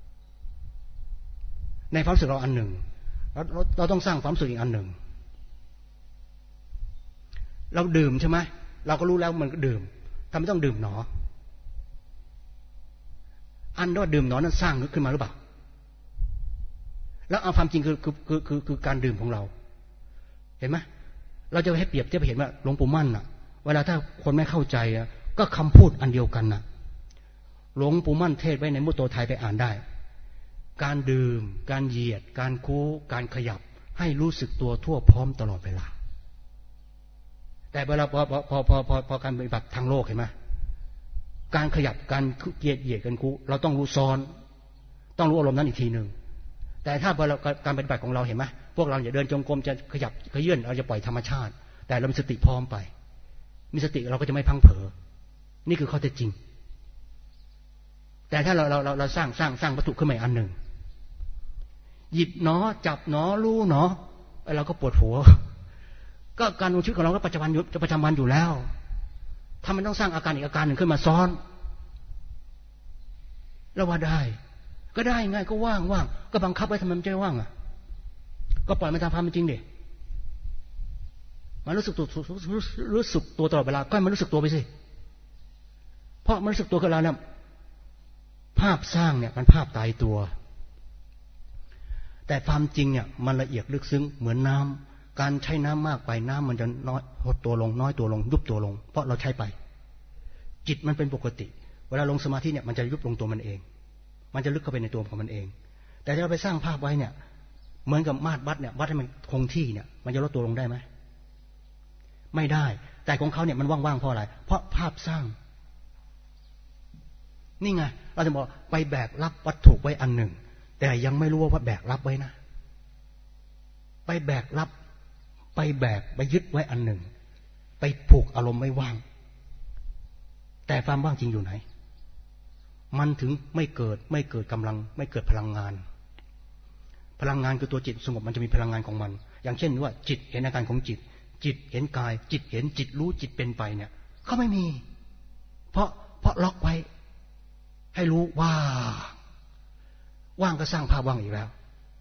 ในความรู้สึกเราอันหนึ่งเราต้องสร้างความรู้สึกอีกอันหนึ่งเราดื่มใช่ไหมเราก็รู้แล้วมันก็ดื่มทำไมต้องดื่มหนออันว่าดื่มหนอนั้นสร้างขึ้นมาหรือเปล่าแล้วเอาความจริงคือการดื่มของเราเห็นไหมเราจะให้เปรียบจะไปเห็นว่าหลวงปู่มั่นน่ะเวลาถ้าคนไม่เข้าใจก็คำพูดอันเดียวกันน่ะหลวงปู่มั่นเทศไว้ในมุตโตไทยไปอ่านได้การดื่มการเหยียดการคู้การขยับให้รู้สึกตัวทั่วพร้อมตลอดเวลาแต่เวลาพอการปฏิบัติทางโลกเห็นไหมการขยับการเหยียดการคู้เราต้องรู้ซ้อนต้องรู้อารมณ์นั้นอีกทีหนึ่งแต่ถ้าการปฏิบัติของเราเห็นไหมพวกเราอย่าเดินจงกรมจะขยับขยื่นเราจะปล่อยธรรมชาติแต่เรามีสติพร้อมไปมีสติเราก็จะไม่พังเผลอนี่คือข้อเท็จจริงแต่ถ้าเราสร้างวัตถุขึ้นมาอันหนึ่งหยิบหนอจับหนอรู้หนอเราก็ปวดหัวก็การดำเนินชีวิตของเราก็ประจำวันอยู่แล้วถ้ามันต้องสร้างอาการอีกอาการหนึ่งขึ้นมาซ้อนแล้วว่าได้ก็ได้ง่ายก็ว่างก็บังคับไว้ทำไมมันจะว่างก็ปล่อยมันตามความเป็นจริงดิมันรู้สึกตัวตลอดเวลาก็มันรู้สึกตัวไปสิเพราะมันรู้สึกตัวกับเราเนี่ยภาพสร้างเนี่ยมันภาพตายตัวแต่ความจริงเนี่ยมันละเอียดลึกซึ้งเหมือนน้ำการใช้น้ำมากไปน้ำมันจะน้อยหดตัวลงน้อยตัวลงยุบตัวลงเพราะเราใช้ไปจิตมันเป็นปกติเวลาลงสมาธิเนี่ยมันจะยุบลงตัวมันเองมันจะลึกเข้าไปในตัวของมันเองแต่ถ้าเราไปสร้างภาพไว้เนี่ยเหมือนกับมาตรวัดเนี่ยวัดให้มันคงที่เนี่ยมันจะลดตัวลงได้ไหมไม่ได้แต่ของเขาเนี่ยมันว่างๆเพราะอะไรเพราะภาพสร้างนี่ไงเราจะบอกไปแบกรับวัตถุไว้อันหนึ่งแต่ยังไม่รู้ว่าแบกรับไว้นะไปแบกรับไปยึดไว้อันหนึ่งไปผูกอารมณ์ไม่ว่างแต่ความว่างจริงอยู่ไหนมันถึงไม่เกิดกำลังไม่เกิดพลังงานคือตัวจิตสงบมันจะมีพลังงานของมันอย่างเช่นว่าจิตเห็นอาการของจิตเห็นกายจิตเห็นจิตรู้จิตเป็นไปเนี่ยเขาไม่มีเพราะล็อกไว้ให้รู้ว่างก็สร้างภาพว่างอีกแล้ว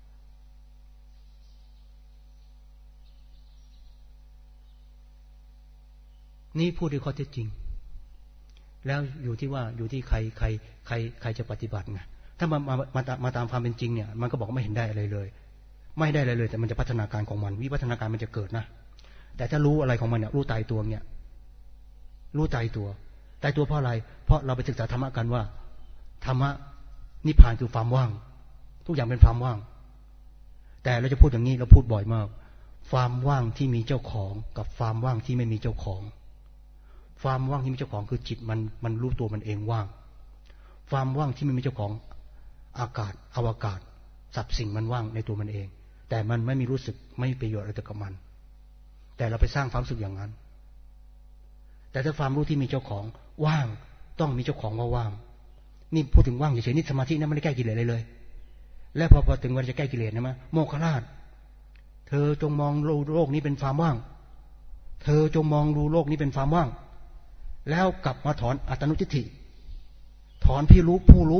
นี่พูดด้วยข้อเท็จจริงแล้วอยู่ที่ใครจะปฏิบัติไงถ้ามาตามความเป็นจริงเนี่ยมันก็บอกไม่เห็นได้อะไรเลยไม่ได้อะไรเลยแต่มันจะพัฒนาการของมันวิวัฒนาการมันจะเกิดนะแต่ถ้ารู้อะไรของมันเนี่ยรู้ตายตัวเนี่ยรู้ตายตัวเพราะอะไรเพราะเราไปศึกษาธรรมะกันว่าธรรมะนิพพานคือความว่างทุกอย่างเป็นความว่างแต่เราจะพูดอย่างนี้เราพูดบ่อยมากความว่างที่มีเจ้าของกับความว่างที่ไม่มีเจ้าของความว่างที่มีเจ้าของคือจิตมันรู้ตัวมันเองว่างความว่างที่ไม่มีเจ้าของอากาศอวกาศสรรพสิ่งมันว่างในตัวมันเองแต่มันไม่มีรู้สึกไม่มีประโยชน์อะไรกับมันแต่เราไปสร้างความรู้สึกอย่างนั้นแต่ถ้าความรู้ที่มีเจ้าของว่างต้องมีเจ้าของว่าว่างนี่พูดถึงว่างเฉยๆนี่สมาธินั้นไม่ได้แก้กิเลสเลยและพอถึงวันจะแก้กิเลสนะมั้ยโมคคราชเธอจงมองโลกนี้เป็นความว่างเธอจงมองดูโลกนี้เป็นความว่างแล้วกลับมาถอนอัตตานุทิฏฐิถอนผู้รู้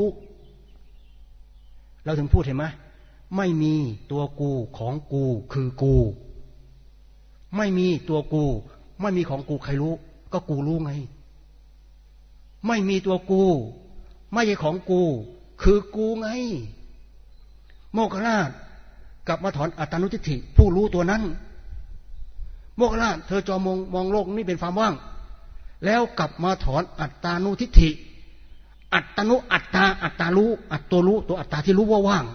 เราถึงพูดเห็นไหมไม่มีตัวกูของกูคือกูไม่มีตัวกูไม่มีของกูใครรู้ก็กูรู้ไงไม่มีตัวกูไม่ใช่ของกูคือกูไงโมคคัลลาชกลับมาถอนอัตตานุทิฏฐิผู้รู้ตัวนั้นโมคคัลลาชเธอจอมองโลกนี้เป็นความว่างแล้วกลับมาถอนอัตตานุทิฏฐิอัตตนุอัตตารู้ตัวอัตตาที่รู้ว่าว่าง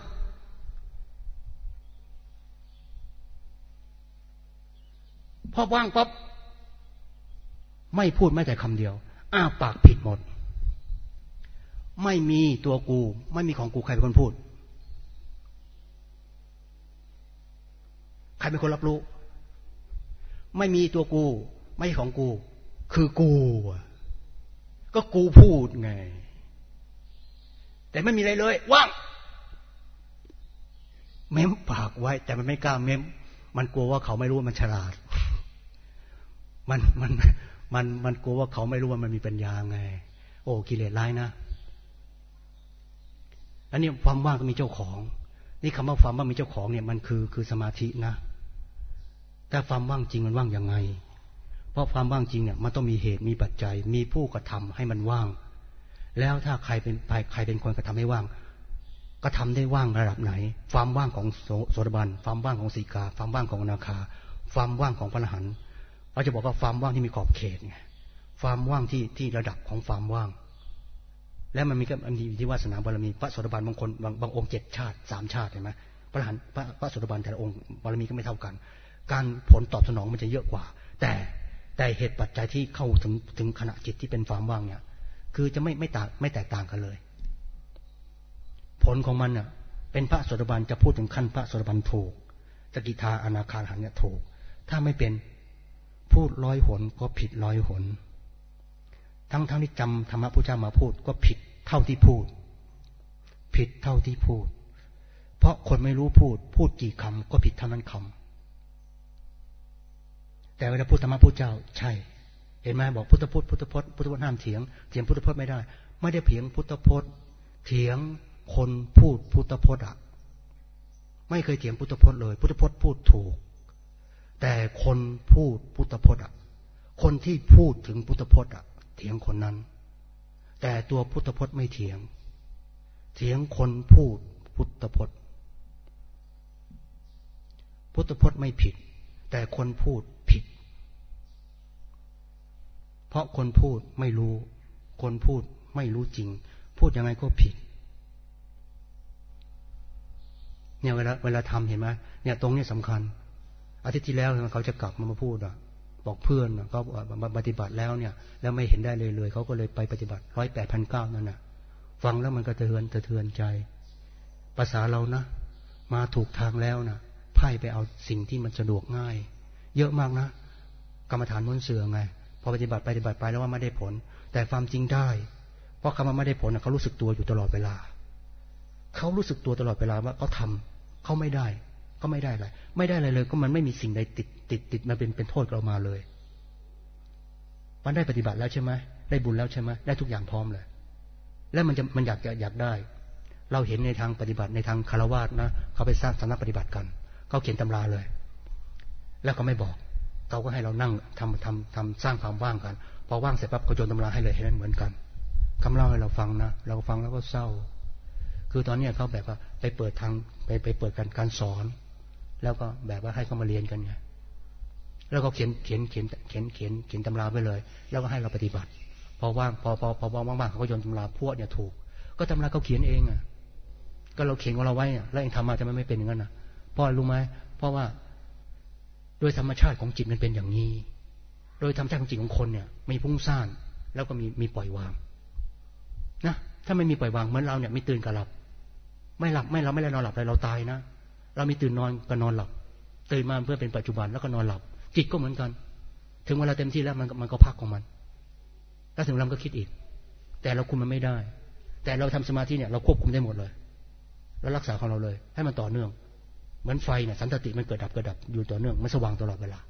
พอว่างปั๊บไม่พูดแม้แต่คำเดียวอ้าปากผิดหมดไม่มีตัวกูไม่มีของกูใครเป็นคนพูดใครเป็นคนรับรู้ไม่มีตัวกูไม่ใช่ของกูคือกูก็กูพูดไงแต่ไม่มีอะไรเลยว่างเม้มปากไว้แต่มันไม่กล้าเม้มมันกลัวว่าเขาไม่รู้ว่ามันฉลาดมันกลัวว่าเขาไม่รู้ว่ามันมีปัญญาไงโอ้กิเลสร้ายนะอันนี้ความว่างก็มีเจ้าของนี่คำว่าความว่างมีเจ้าของเนี่ยมันคือสมาธินะแต่ความว่างจริงมันว่างยังไงเพราะความว่างจริงเนี่ยมันต้องมีเหตุมีปัจจัยมีผู้กระทำให้มันว่างแล้วถ้าใครเป็นคนกระทำให้ว่างกระทำได้ว่างระดับไหนความว่างของโสดาบันความว่างของสีกาความว่างของอนาคาความว่างของพระอรหันต์เราจะบอกว่าความว่างที่มีขอบเขตไงความว่างที่ระดับของความว่างและมันมีที่วาสนาบารมีพระโสดาบันบางคนบางองค์7 ชาติ3 ชาติเห็นไหมพระอรหันต์พระโสดาบันแต่ละองค์บารมีก็ไม่เท่ากันการผลตอบสนองมันจะเยอะกว่าแต่เหตุปัจจัยที่เข้าถึงขณะจิตที่เป็นความว่างเนี่ยคือจะไม่แตกต่างกันเลยผลของมันน่ะเป็นพระโสดาบันจะพูดถึงขั้นพระโสดาบันถูกสกิทาอนาคาหันเนี่ยถูกถ้าไม่เป็นพูด100 หนก็ผิด100 หนทั้งที่จำธรรมะพระเจ้ามาพูดก็ผิดเท่าที่พูดผิดเท่าที่พูดเพราะคนไม่รู้พูดกี่คำก็ผิดเท่านั้นคำแต่เวลาพูดธรรมะพระเจ้าใช่เห็นไหมบอกพุทธพจน์ห้ามเถียงพุทธพจน์ไม่ได้เถียงพุทธพจน์เถียงคนพูดพุทธพจน์อะไม่เคยเถียงพุทธพจน์เลยพุทธพจน์พูดถูกแต่คนพูดพุทธพจน์อะคนที่พูดถึงพุทธพจน์อะเถียงคนนั้นแต่ตัวพุทธพจน์ไม่เถียงคนพูดพุทธพจน์พุทธพจน์ไม่ผิดแต่คนพูดผิดเพราะคนพูดไม่รู้คนพูดไม่รู้จริงพูดยังไงก็ผิดเนี่ยเวลาทำเห็นไหมเนี่ยตรงนี้สำคัญอาทิตย์ที่แล้วเขาจะกลับมาพูดอ่ะบอกเพื่อนเขามาปฏิบัติแล้วเนี่ยแล้วไม่เห็นได้เลยเขาก็เลยไปปฏิบัติ108,900นั่นน่ะฟังแล้วมันก็สะเทือนใจภาษาเรานะมาถูกทางแล้วนะไพ่ไปเอาสิ่งที่มันสะดวกง่ายเยอะมากนะกรรมฐานม้วนเสือไงพอปฏิบัติไปแล้วว่าไม่ได้ผลแต่ความจริงได้เพราะคำว่าไม่ได้ผลเขารู้สึกตัวอยู่ตลอดเวลาเขารู้สึกตัวตลอดเวลาว่าเขาทำเขาไม่ได้ก็ไม่ได้อะไรเลยก็มันไม่มีสิ่งใดติดมาเป็นโทษเรามาเลยมันได้ปฏิบัติแล้วใช่ไหมได้บุญแล้วใช่ไหมได้ทุกอย่างพร้อมเลยแล้วมันอยากได้เราเห็นในทางปฏิบัติในทางคฤหัสถ์นะเขาไปสร้างสำนักปฏิบัติกันเขาเขียนตำราเลยแล้วก็ไม่บอกเขาก็ให้เรานั่งทำสร้างความว่างกันพอว่างเสร็จปั๊บเขาโยนตำราให้เลยให้นั้นเหมือนกันคำเล่าให้เราฟังนะเราฟังแล้วก็เศร้าคือตอนนี้เขาแบบว่าไปเปิดทางไปเปิดการสอนแล้วก็แบบว่าให้เขามาเรียนกันไงแล้วก็เขียนตำราไปเลยแล้วก็ให้เราปฏิบัติพอว่างว่างเขาก็โยนตำราพวกเนี่ยถูกก็ตำราเขาเขียนเองอ่ะก็เราเขียนของเราไว้แล้วเองทำมาจะไม่เป็นอย่างนั้นนะเพราะรู้ไหมเพราะว่าโดยธรรมชาติของจิตมันเป็นอย่างนี้โดยธรรมชาติของจิตของคนเนี่ยมีพุ่งซ่านแล้วก็มีปล่อยวางนะถ้าไม่มีปล่อยวางเหมือนเราเนี่ยมีตื่นกับหลับไม่เราไม่ได้นอนหลับเลยเราตายนะเรามีตื่นนอนกับนอนหลับตื่นมาเพื่อเป็นปัจจุบันแล้วก็นอนหลับจิตก็เหมือนกันถึงเวลาเต็มที่แล้วมันก็พักของมันแล้วถึงเราก็คิดอีกแต่เราคุมมันไม่ได้แต่เราทำสมาธิเนี่ยเราควบคุมได้หมดเลยแล้วรักษาของเราเลยให้มันต่อเนื่องเหมือนไฟเนี่ยสันตติมันเกิดดับอยู่ต่อเนื่องมันสว่างตลอดเวลา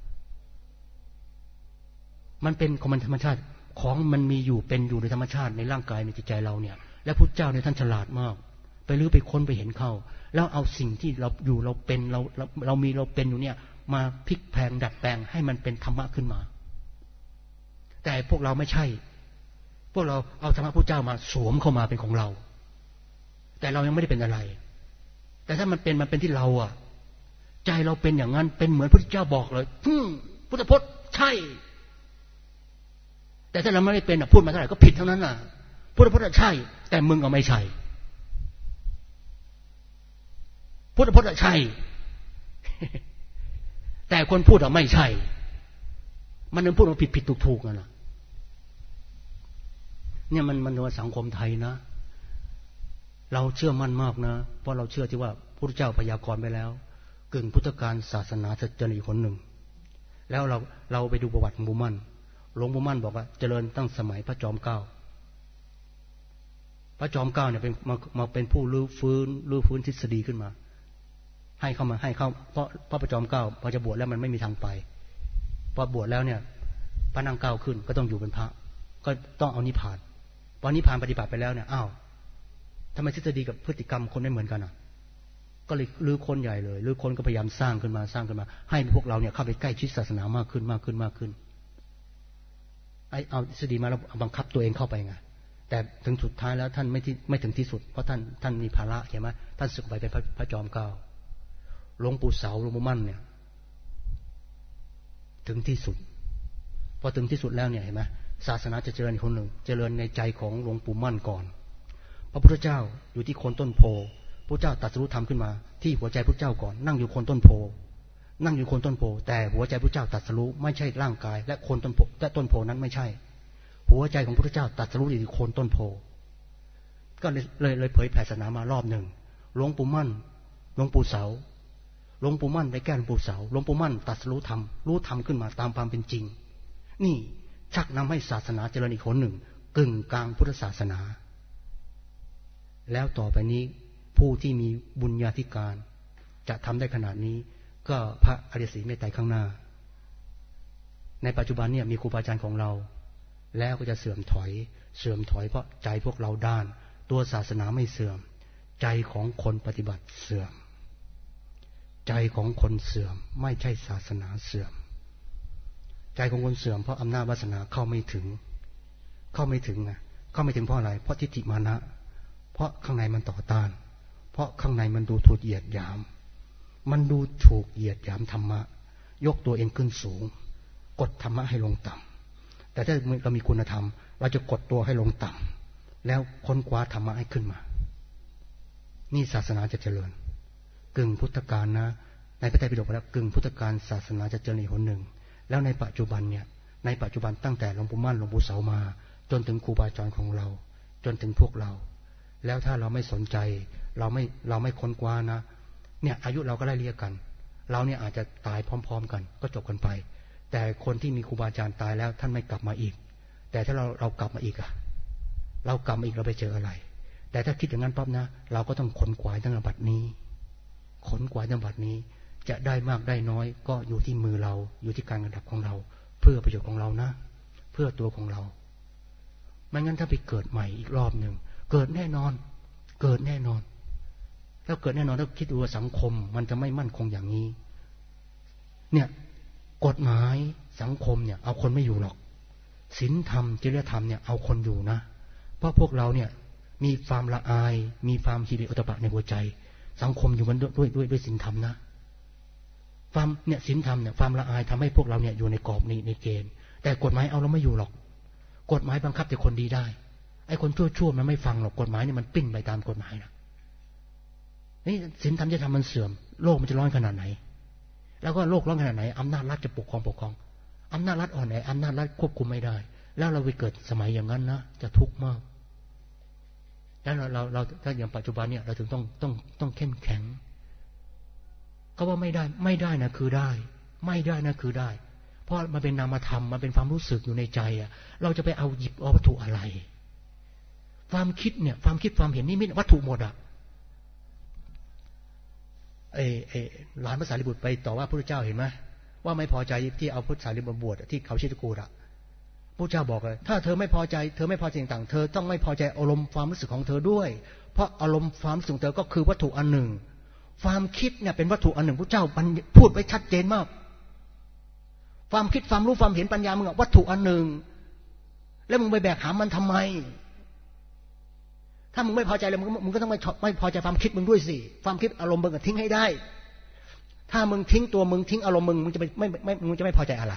มันเป็นของมันธรรมชาติของมันมีอยู่เป็นอยู่ในธรรมชาติในร่างกายในจิตใจเราเนี่ยและพุทธเจ้าเนี่ยท่านฉลาดมากไปลื้อไปค้นไปเห็นเข้าแล้วเอาสิ่งที่เราอยู่เราเป็นเรามีเราเป็นอยู่เนี่ยมาพลิกแพลงดัดแปลงให้มันเป็นธรรมะขึ้นมาแต่พวกเราไม่ใช่พวกเราเอาธรรมะพระเจ้ามาสวมเข้ามาเป็นของเราแต่เรายังไม่ได้เป็นอะไรแต่ถ้ามันเป็นที่เราอ่ะใจเราเป็นอย่างนั้นเป็นเหมือนพระพุทธเจ้าบอกเลยพุทธพจน์ใช่แต่ถ้าเราไม่ได้เป็นพูดมาเท่าไหร่ก็ผิดเท่านั้นน่ะพุทธพจน์ใช่แต่มึงก็ไม่ใช่พุทธพจน์ใช่แต่คนพูดไม่ใช่มันพูดมาผิดถูกนั่นแหละเนี่ยมันว่าสังคมไทยนะเราเชื่อมั่นมากนะเพราะเราเชื่อที่ว่าพระพุทธเจ้าพยากรณ์ไปแล้วกึ่งพุทธกาลศาสนาสัจจริคนหนึ่งแล้วเราไปดูประวัติของหลวงปู่มั่นหลวงปู่มั่นบอกว่าเจริญตั้งสมัยพระจอมเกล้าพระจอมเกล้าเนี่ยมาเป็นผู้รื้อฟื้นทฤษฎีขึ้นมาให้เข้าเพราะพระจอมเกล้าพอจะบวชแล้วมันไม่มีทางไปพอบวชแล้วเนี่ยพระนางเกล้าขึ้นก็ต้องอยู่เป็นพระก็ต้องเอานิพพานพอนิพพานปฏิบัติไปแล้วเนี่ยอ้าวทำไมทฤษฎีกับพฤติกรรมคนไม่เหมือนกันอ่ะก็เลยลื้อคนใหญ่เลยลื้อคนก็พยายามสร้างขึ้นมาให้พวกเราเนี่ยเข้าไปใกล้ชิดศาสนามากขึ้นเอาทฤษฎีมาแล้วบังคับตัวเองเข้าไปไงแต่ถึงสุดท้ายแล้วท่านไม่ถึงที่สุดเพราะท่านมีภาระใช่ไหมท่านสึกไปเป็นพระจอมเกล้าหลวงปู่เสาหลวงปู่มั่นเนี่ยถึงที่สุดพอถึงที่สุดแล้วเนี่ยเห็นไหมศาสนาจะเจริญคนหนึ่งเจริญในใจของหลวงปู่มั่นก่อนพระพุทธเจ้าอยู่ที่โคนต้นโพพระเจ้าตรัสรู้ธรรมขึ้นมาที่หัวใจพระเจ้าก่อนนั่งอยู่โคนต้นโพนั่งอยู่โคนต้นโพแต่หัวใจพระเจ้าตรัสรู้ไม่ใช่ร่างกายและโคนต้นโพและต้นโพนั้นไม่ใช่หัวใจของพระพุทธเจ้าตรัสรู้อยู่ที่โคนต้นโพก็เลยเผยแผ่ศาสนามารอบหนึ่งหลวงปู่มั่นหลวงปู่เสาหลวงปู่มั่นได้แก้หลวงปู่เสาหลวงปู่มั่นตรัสรู้ธรรมขึ้นมาตามความเป็นจริงนี่ชักนำให้ศาสนาเจริญอีกคนหนึ่งกึ่งกลางพุทธศาสนาแล้วต่อไปนี้ผู้ที่มีบุญญาธิการจะทำได้ขนาดนี้ก็พระอริยศรีเมตไตรข้างหน้าในปัจจุบันเนี่ยมีครูบาอาจารย์ของเราแล้วก็จะเสื่อมถอยเพราะใจพวกเราด้านตัวศาสนาไม่เสื่อมใจของคนปฏิบัติเสื่อมใจของคนเสื่อมไม่ใช่ศาสนาเสื่อมใจของคนเสื่อมเพราะอำนาจวาสนาเข้าไม่ถึงไงเข้าไม่ถึงเพราะอะไรเพราะทิฏฐิมานะเพราะข้างในมันต่อต้านเพราะข้างในมันดูถูกเหยียดหยามธรรมะยกตัวเองขึ้นสูงกดธรรมะให้ลงต่ำแต่ถ้าเรามีคุณธรรมเราจะกดตัวให้ลงต่ำแล้วค้นคว้าธรรมะให้ขึ้นมานี่ศาสนาจะเจริญกึ่งพุทธกาลนะในพระไตรปิฎกแล้วกึ่งพุทธกาลศาสนาจะเจริญอีกหนึ่งแล้วในปัจจุบันตั้งแต่หลวงปู่มั่นหลวงปู่เสามาจนถึงครูบาอาจารย์ของเราจนถึงพวกเราแล้วถ้าเราไม่สนใจเราไม่ค้นคว้านะเนี่ยอายุเราก็ไล่เลี่ยกันเราเนี่ยอาจจะตายพร้อมๆกันก็จบกันไปแต่คนที่มีครูบาอาจารย์ตายแล้วท่านไม่กลับมาอีกแต่ถ้าเรากลับมาอีกเรากลับมาอีกเราไปเจออะไรแต่ถ้าคิดอย่างนั้นปั๊บนะเราก็ต้องขนขวายตั้งแต่บัดนี้จะได้มากได้น้อยก็อยู่ที่มือเราอยู่ที่การกระทำของเราเพื่อประโยชน์ของเรานะเพื่อตัวของเราไม่งั้นถ้าไปเกิดใหม่อีกรอบหนึ่งเกิดแน่นอนแล้วเกิดแน่นอนแล้วคิดดูว่าสังคมมันจะไม่มั่นคงอย่างนี้เนี่ยกฎหมายสังคมเนี่ยเอาคนไม่อยู่หรอกศีลธรรมจริยธรรมเนี่ยเอาคนอยู่นะเพราะพวกเราเนี่ยมีความละอายมีความหิริโอตปะในหัวใจสังคมอยู่กันด้วยศีลธรรมนะความเนี่ยศีลธรรมเนี่ยความละอายทำให้พวกเราเนี่ยอยู่ในกรอบในเกณฑ์แต่กฎหมายเอาเราไม่อยู่หรอกกฎหมายบังคับแต่คนดีได้ไอ้คนชั่วมันไม่ฟังหรอกกฎหมายเนี่ยมันปิ้นไปตามกฎหมายนะนี่ศีลธรรมจะทำมันเสื่อมโลกมันจะร้อนขนาดไหนแล้วก็โลกร้อนขนาดไหนอำนาจรัฐจะปกครองอำนาจรัฐอ่อนแออำนาจรัฐควบคุมไม่ได้แล้วเราไปเกิดสมัยอย่างนั้นนะจะทุกข์มากแล้วเราถ้าอย่างปัจจุบันเนี่ยเราถึงต้องเข้มแข็งก็ว่าไม่ได้นะคือได้ไม่ได้นะคือได้เพราะมันเป็นนามธรรมมันเป็นความรู้สึกอยู่ในใจอ่ะเราจะไปเอาหยิบเอาวัตถุอะไรความคิดความเห็นนี่ไม่วัตถุหมดอ่ะหลานพระสารีบุตรไปต่อว่าพระพุทธเจ้าเห็นไหมว่าไม่พอใจที่เอาพระสารีบุตรบวชที่เขาชิตกูฏอ่ะพระเจ้าบอกเลยถ้าเธอไม่พอใจต่างๆเธอต้องไม่พอใจอารมณ์ความรู้สึกของเธอด้วยเพราะอารมณ์ความรู้สึกของเธอก็คือวัตถุอันหนึ่งความคิดเนี่ยเป็นวัตถุอันหนึ่งพระเจ้าพูดไว้ชัดเจนมากความคิดความรู้ความเห็นปัญญามึงวัตถุอันหนึ่งแล้วมึงไปแบกหามมันทำไมถ้ามึงไม่พอใจเลยมึงก็ต้องไม่พอใจความคิดมึงด้วยสิความคิดอารมณ์มึงทิ้งให้ได้ถ้ามึงทิ้งตัวมึงทิ้งอารมณ์มึงจะไม่พอใจอะไร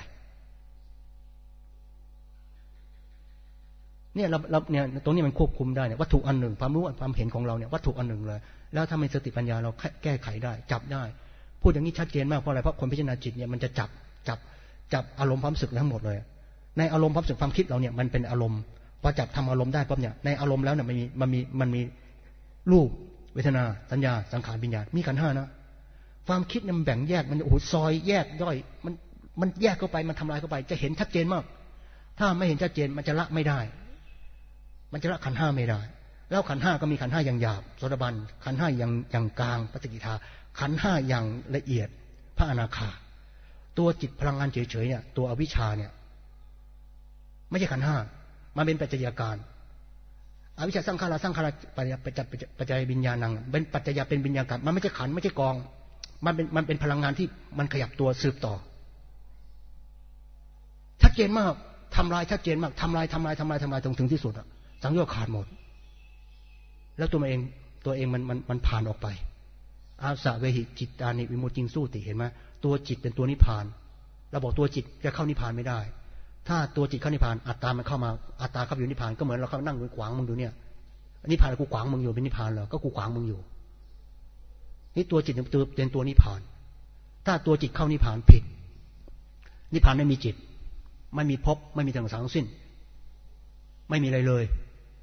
เนี่ยเราเนี่ยตรงนี้มันควบคุมได้เนี่ยวัตถุอันหนึ่งความรู้ความเห็นของเราเนี่ยวัตถุอันหนึ่งเลยแล้วถ้ามีสติปัญญาเราแก้ไขได้จับได้พูดอย่างนี้ชัดเจนมากเพราะอะไรเพราะคนพิจารณาจิตเนี่ยมันจะจับอารมณ์ความรู้สึกทั้งหมดเลยในอารมณ์ความรู้สึกความคิดเราเนี่ยมันเป็นอารมณ์พอจับทำอารมณ์ได้ปั๊บเนี่ยในอารมณ์แล้วเนี่ยมันมีรูปเวทนาสัญญาสังขารวิญญาณมีขันธ์ห้านะความคิดเนี่ยมันแบ่งแยกมันโอ้โหซอยแยกย่อยมันแยกเข้าไปมันทำลายเข้าไปจะเห็นชัดเจนมากถ้าไม่เห็นชัดเจนมันจะละไม่ได้มันจะละขันธ์ห้าไม่ได้แล้วขันธ์ห้าก็มีขันธ์ห้าอย่างหยาบโสดาบันขันธ์ห้าอย่างกลางปัจจิกิทาขันธ์ห้าอย่างละเอียดพระอนาคาตัวจิตพลังงานเฉยๆเนี่ยตัวอวิชชาเนี่ยไม่ใช่ขันธ์ห้ามันเป็นปัจจัยการอวิชชาสร้างขาปัจจัยวิญญาณังเป็นปัจจัยเป็นวิญญาณมันไม่ใช่ขันธ์ไม่ใช่กองมันเป็นพลังงานที่มันขยับตัวสืบต่อชัดเจนมากทำลายชัดเจนมากทำลายถึงที่สุดอะสังโยชน์ขาดหมดแล้วตัวเองมันผ่านออกไปอาสะเวหิจิตตานิวิมุตติงสู้ติเห็นไหมตัวจิตเป็นตัวนิพพานเราบอกตัวจิตจะเข้านิพพานไม่ได้ถ้าตัวจิตเข้านิพพานอัตตามันเข้ามาอัตตาเข้าอยู่นิพพานก็เหมือนเราเข้านั่งขวางมึงดูเนี่ยนิพพานกูขวางมึงอยู่เป็นนิพพานเหรอก็กูขวางมึงอยู่นี่ตัวจิตเป็นตัวนิพพานถ้าตัวจิตเข้านิพพานผิดนิพพานไม่มีจิตไม่มีภพไม่มีทั้งสิ้นไม่มีอะไรเลย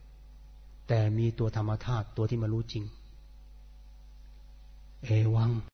แต่มีตัวธรรมธาตุตัวที่มารู้จริงเอวัง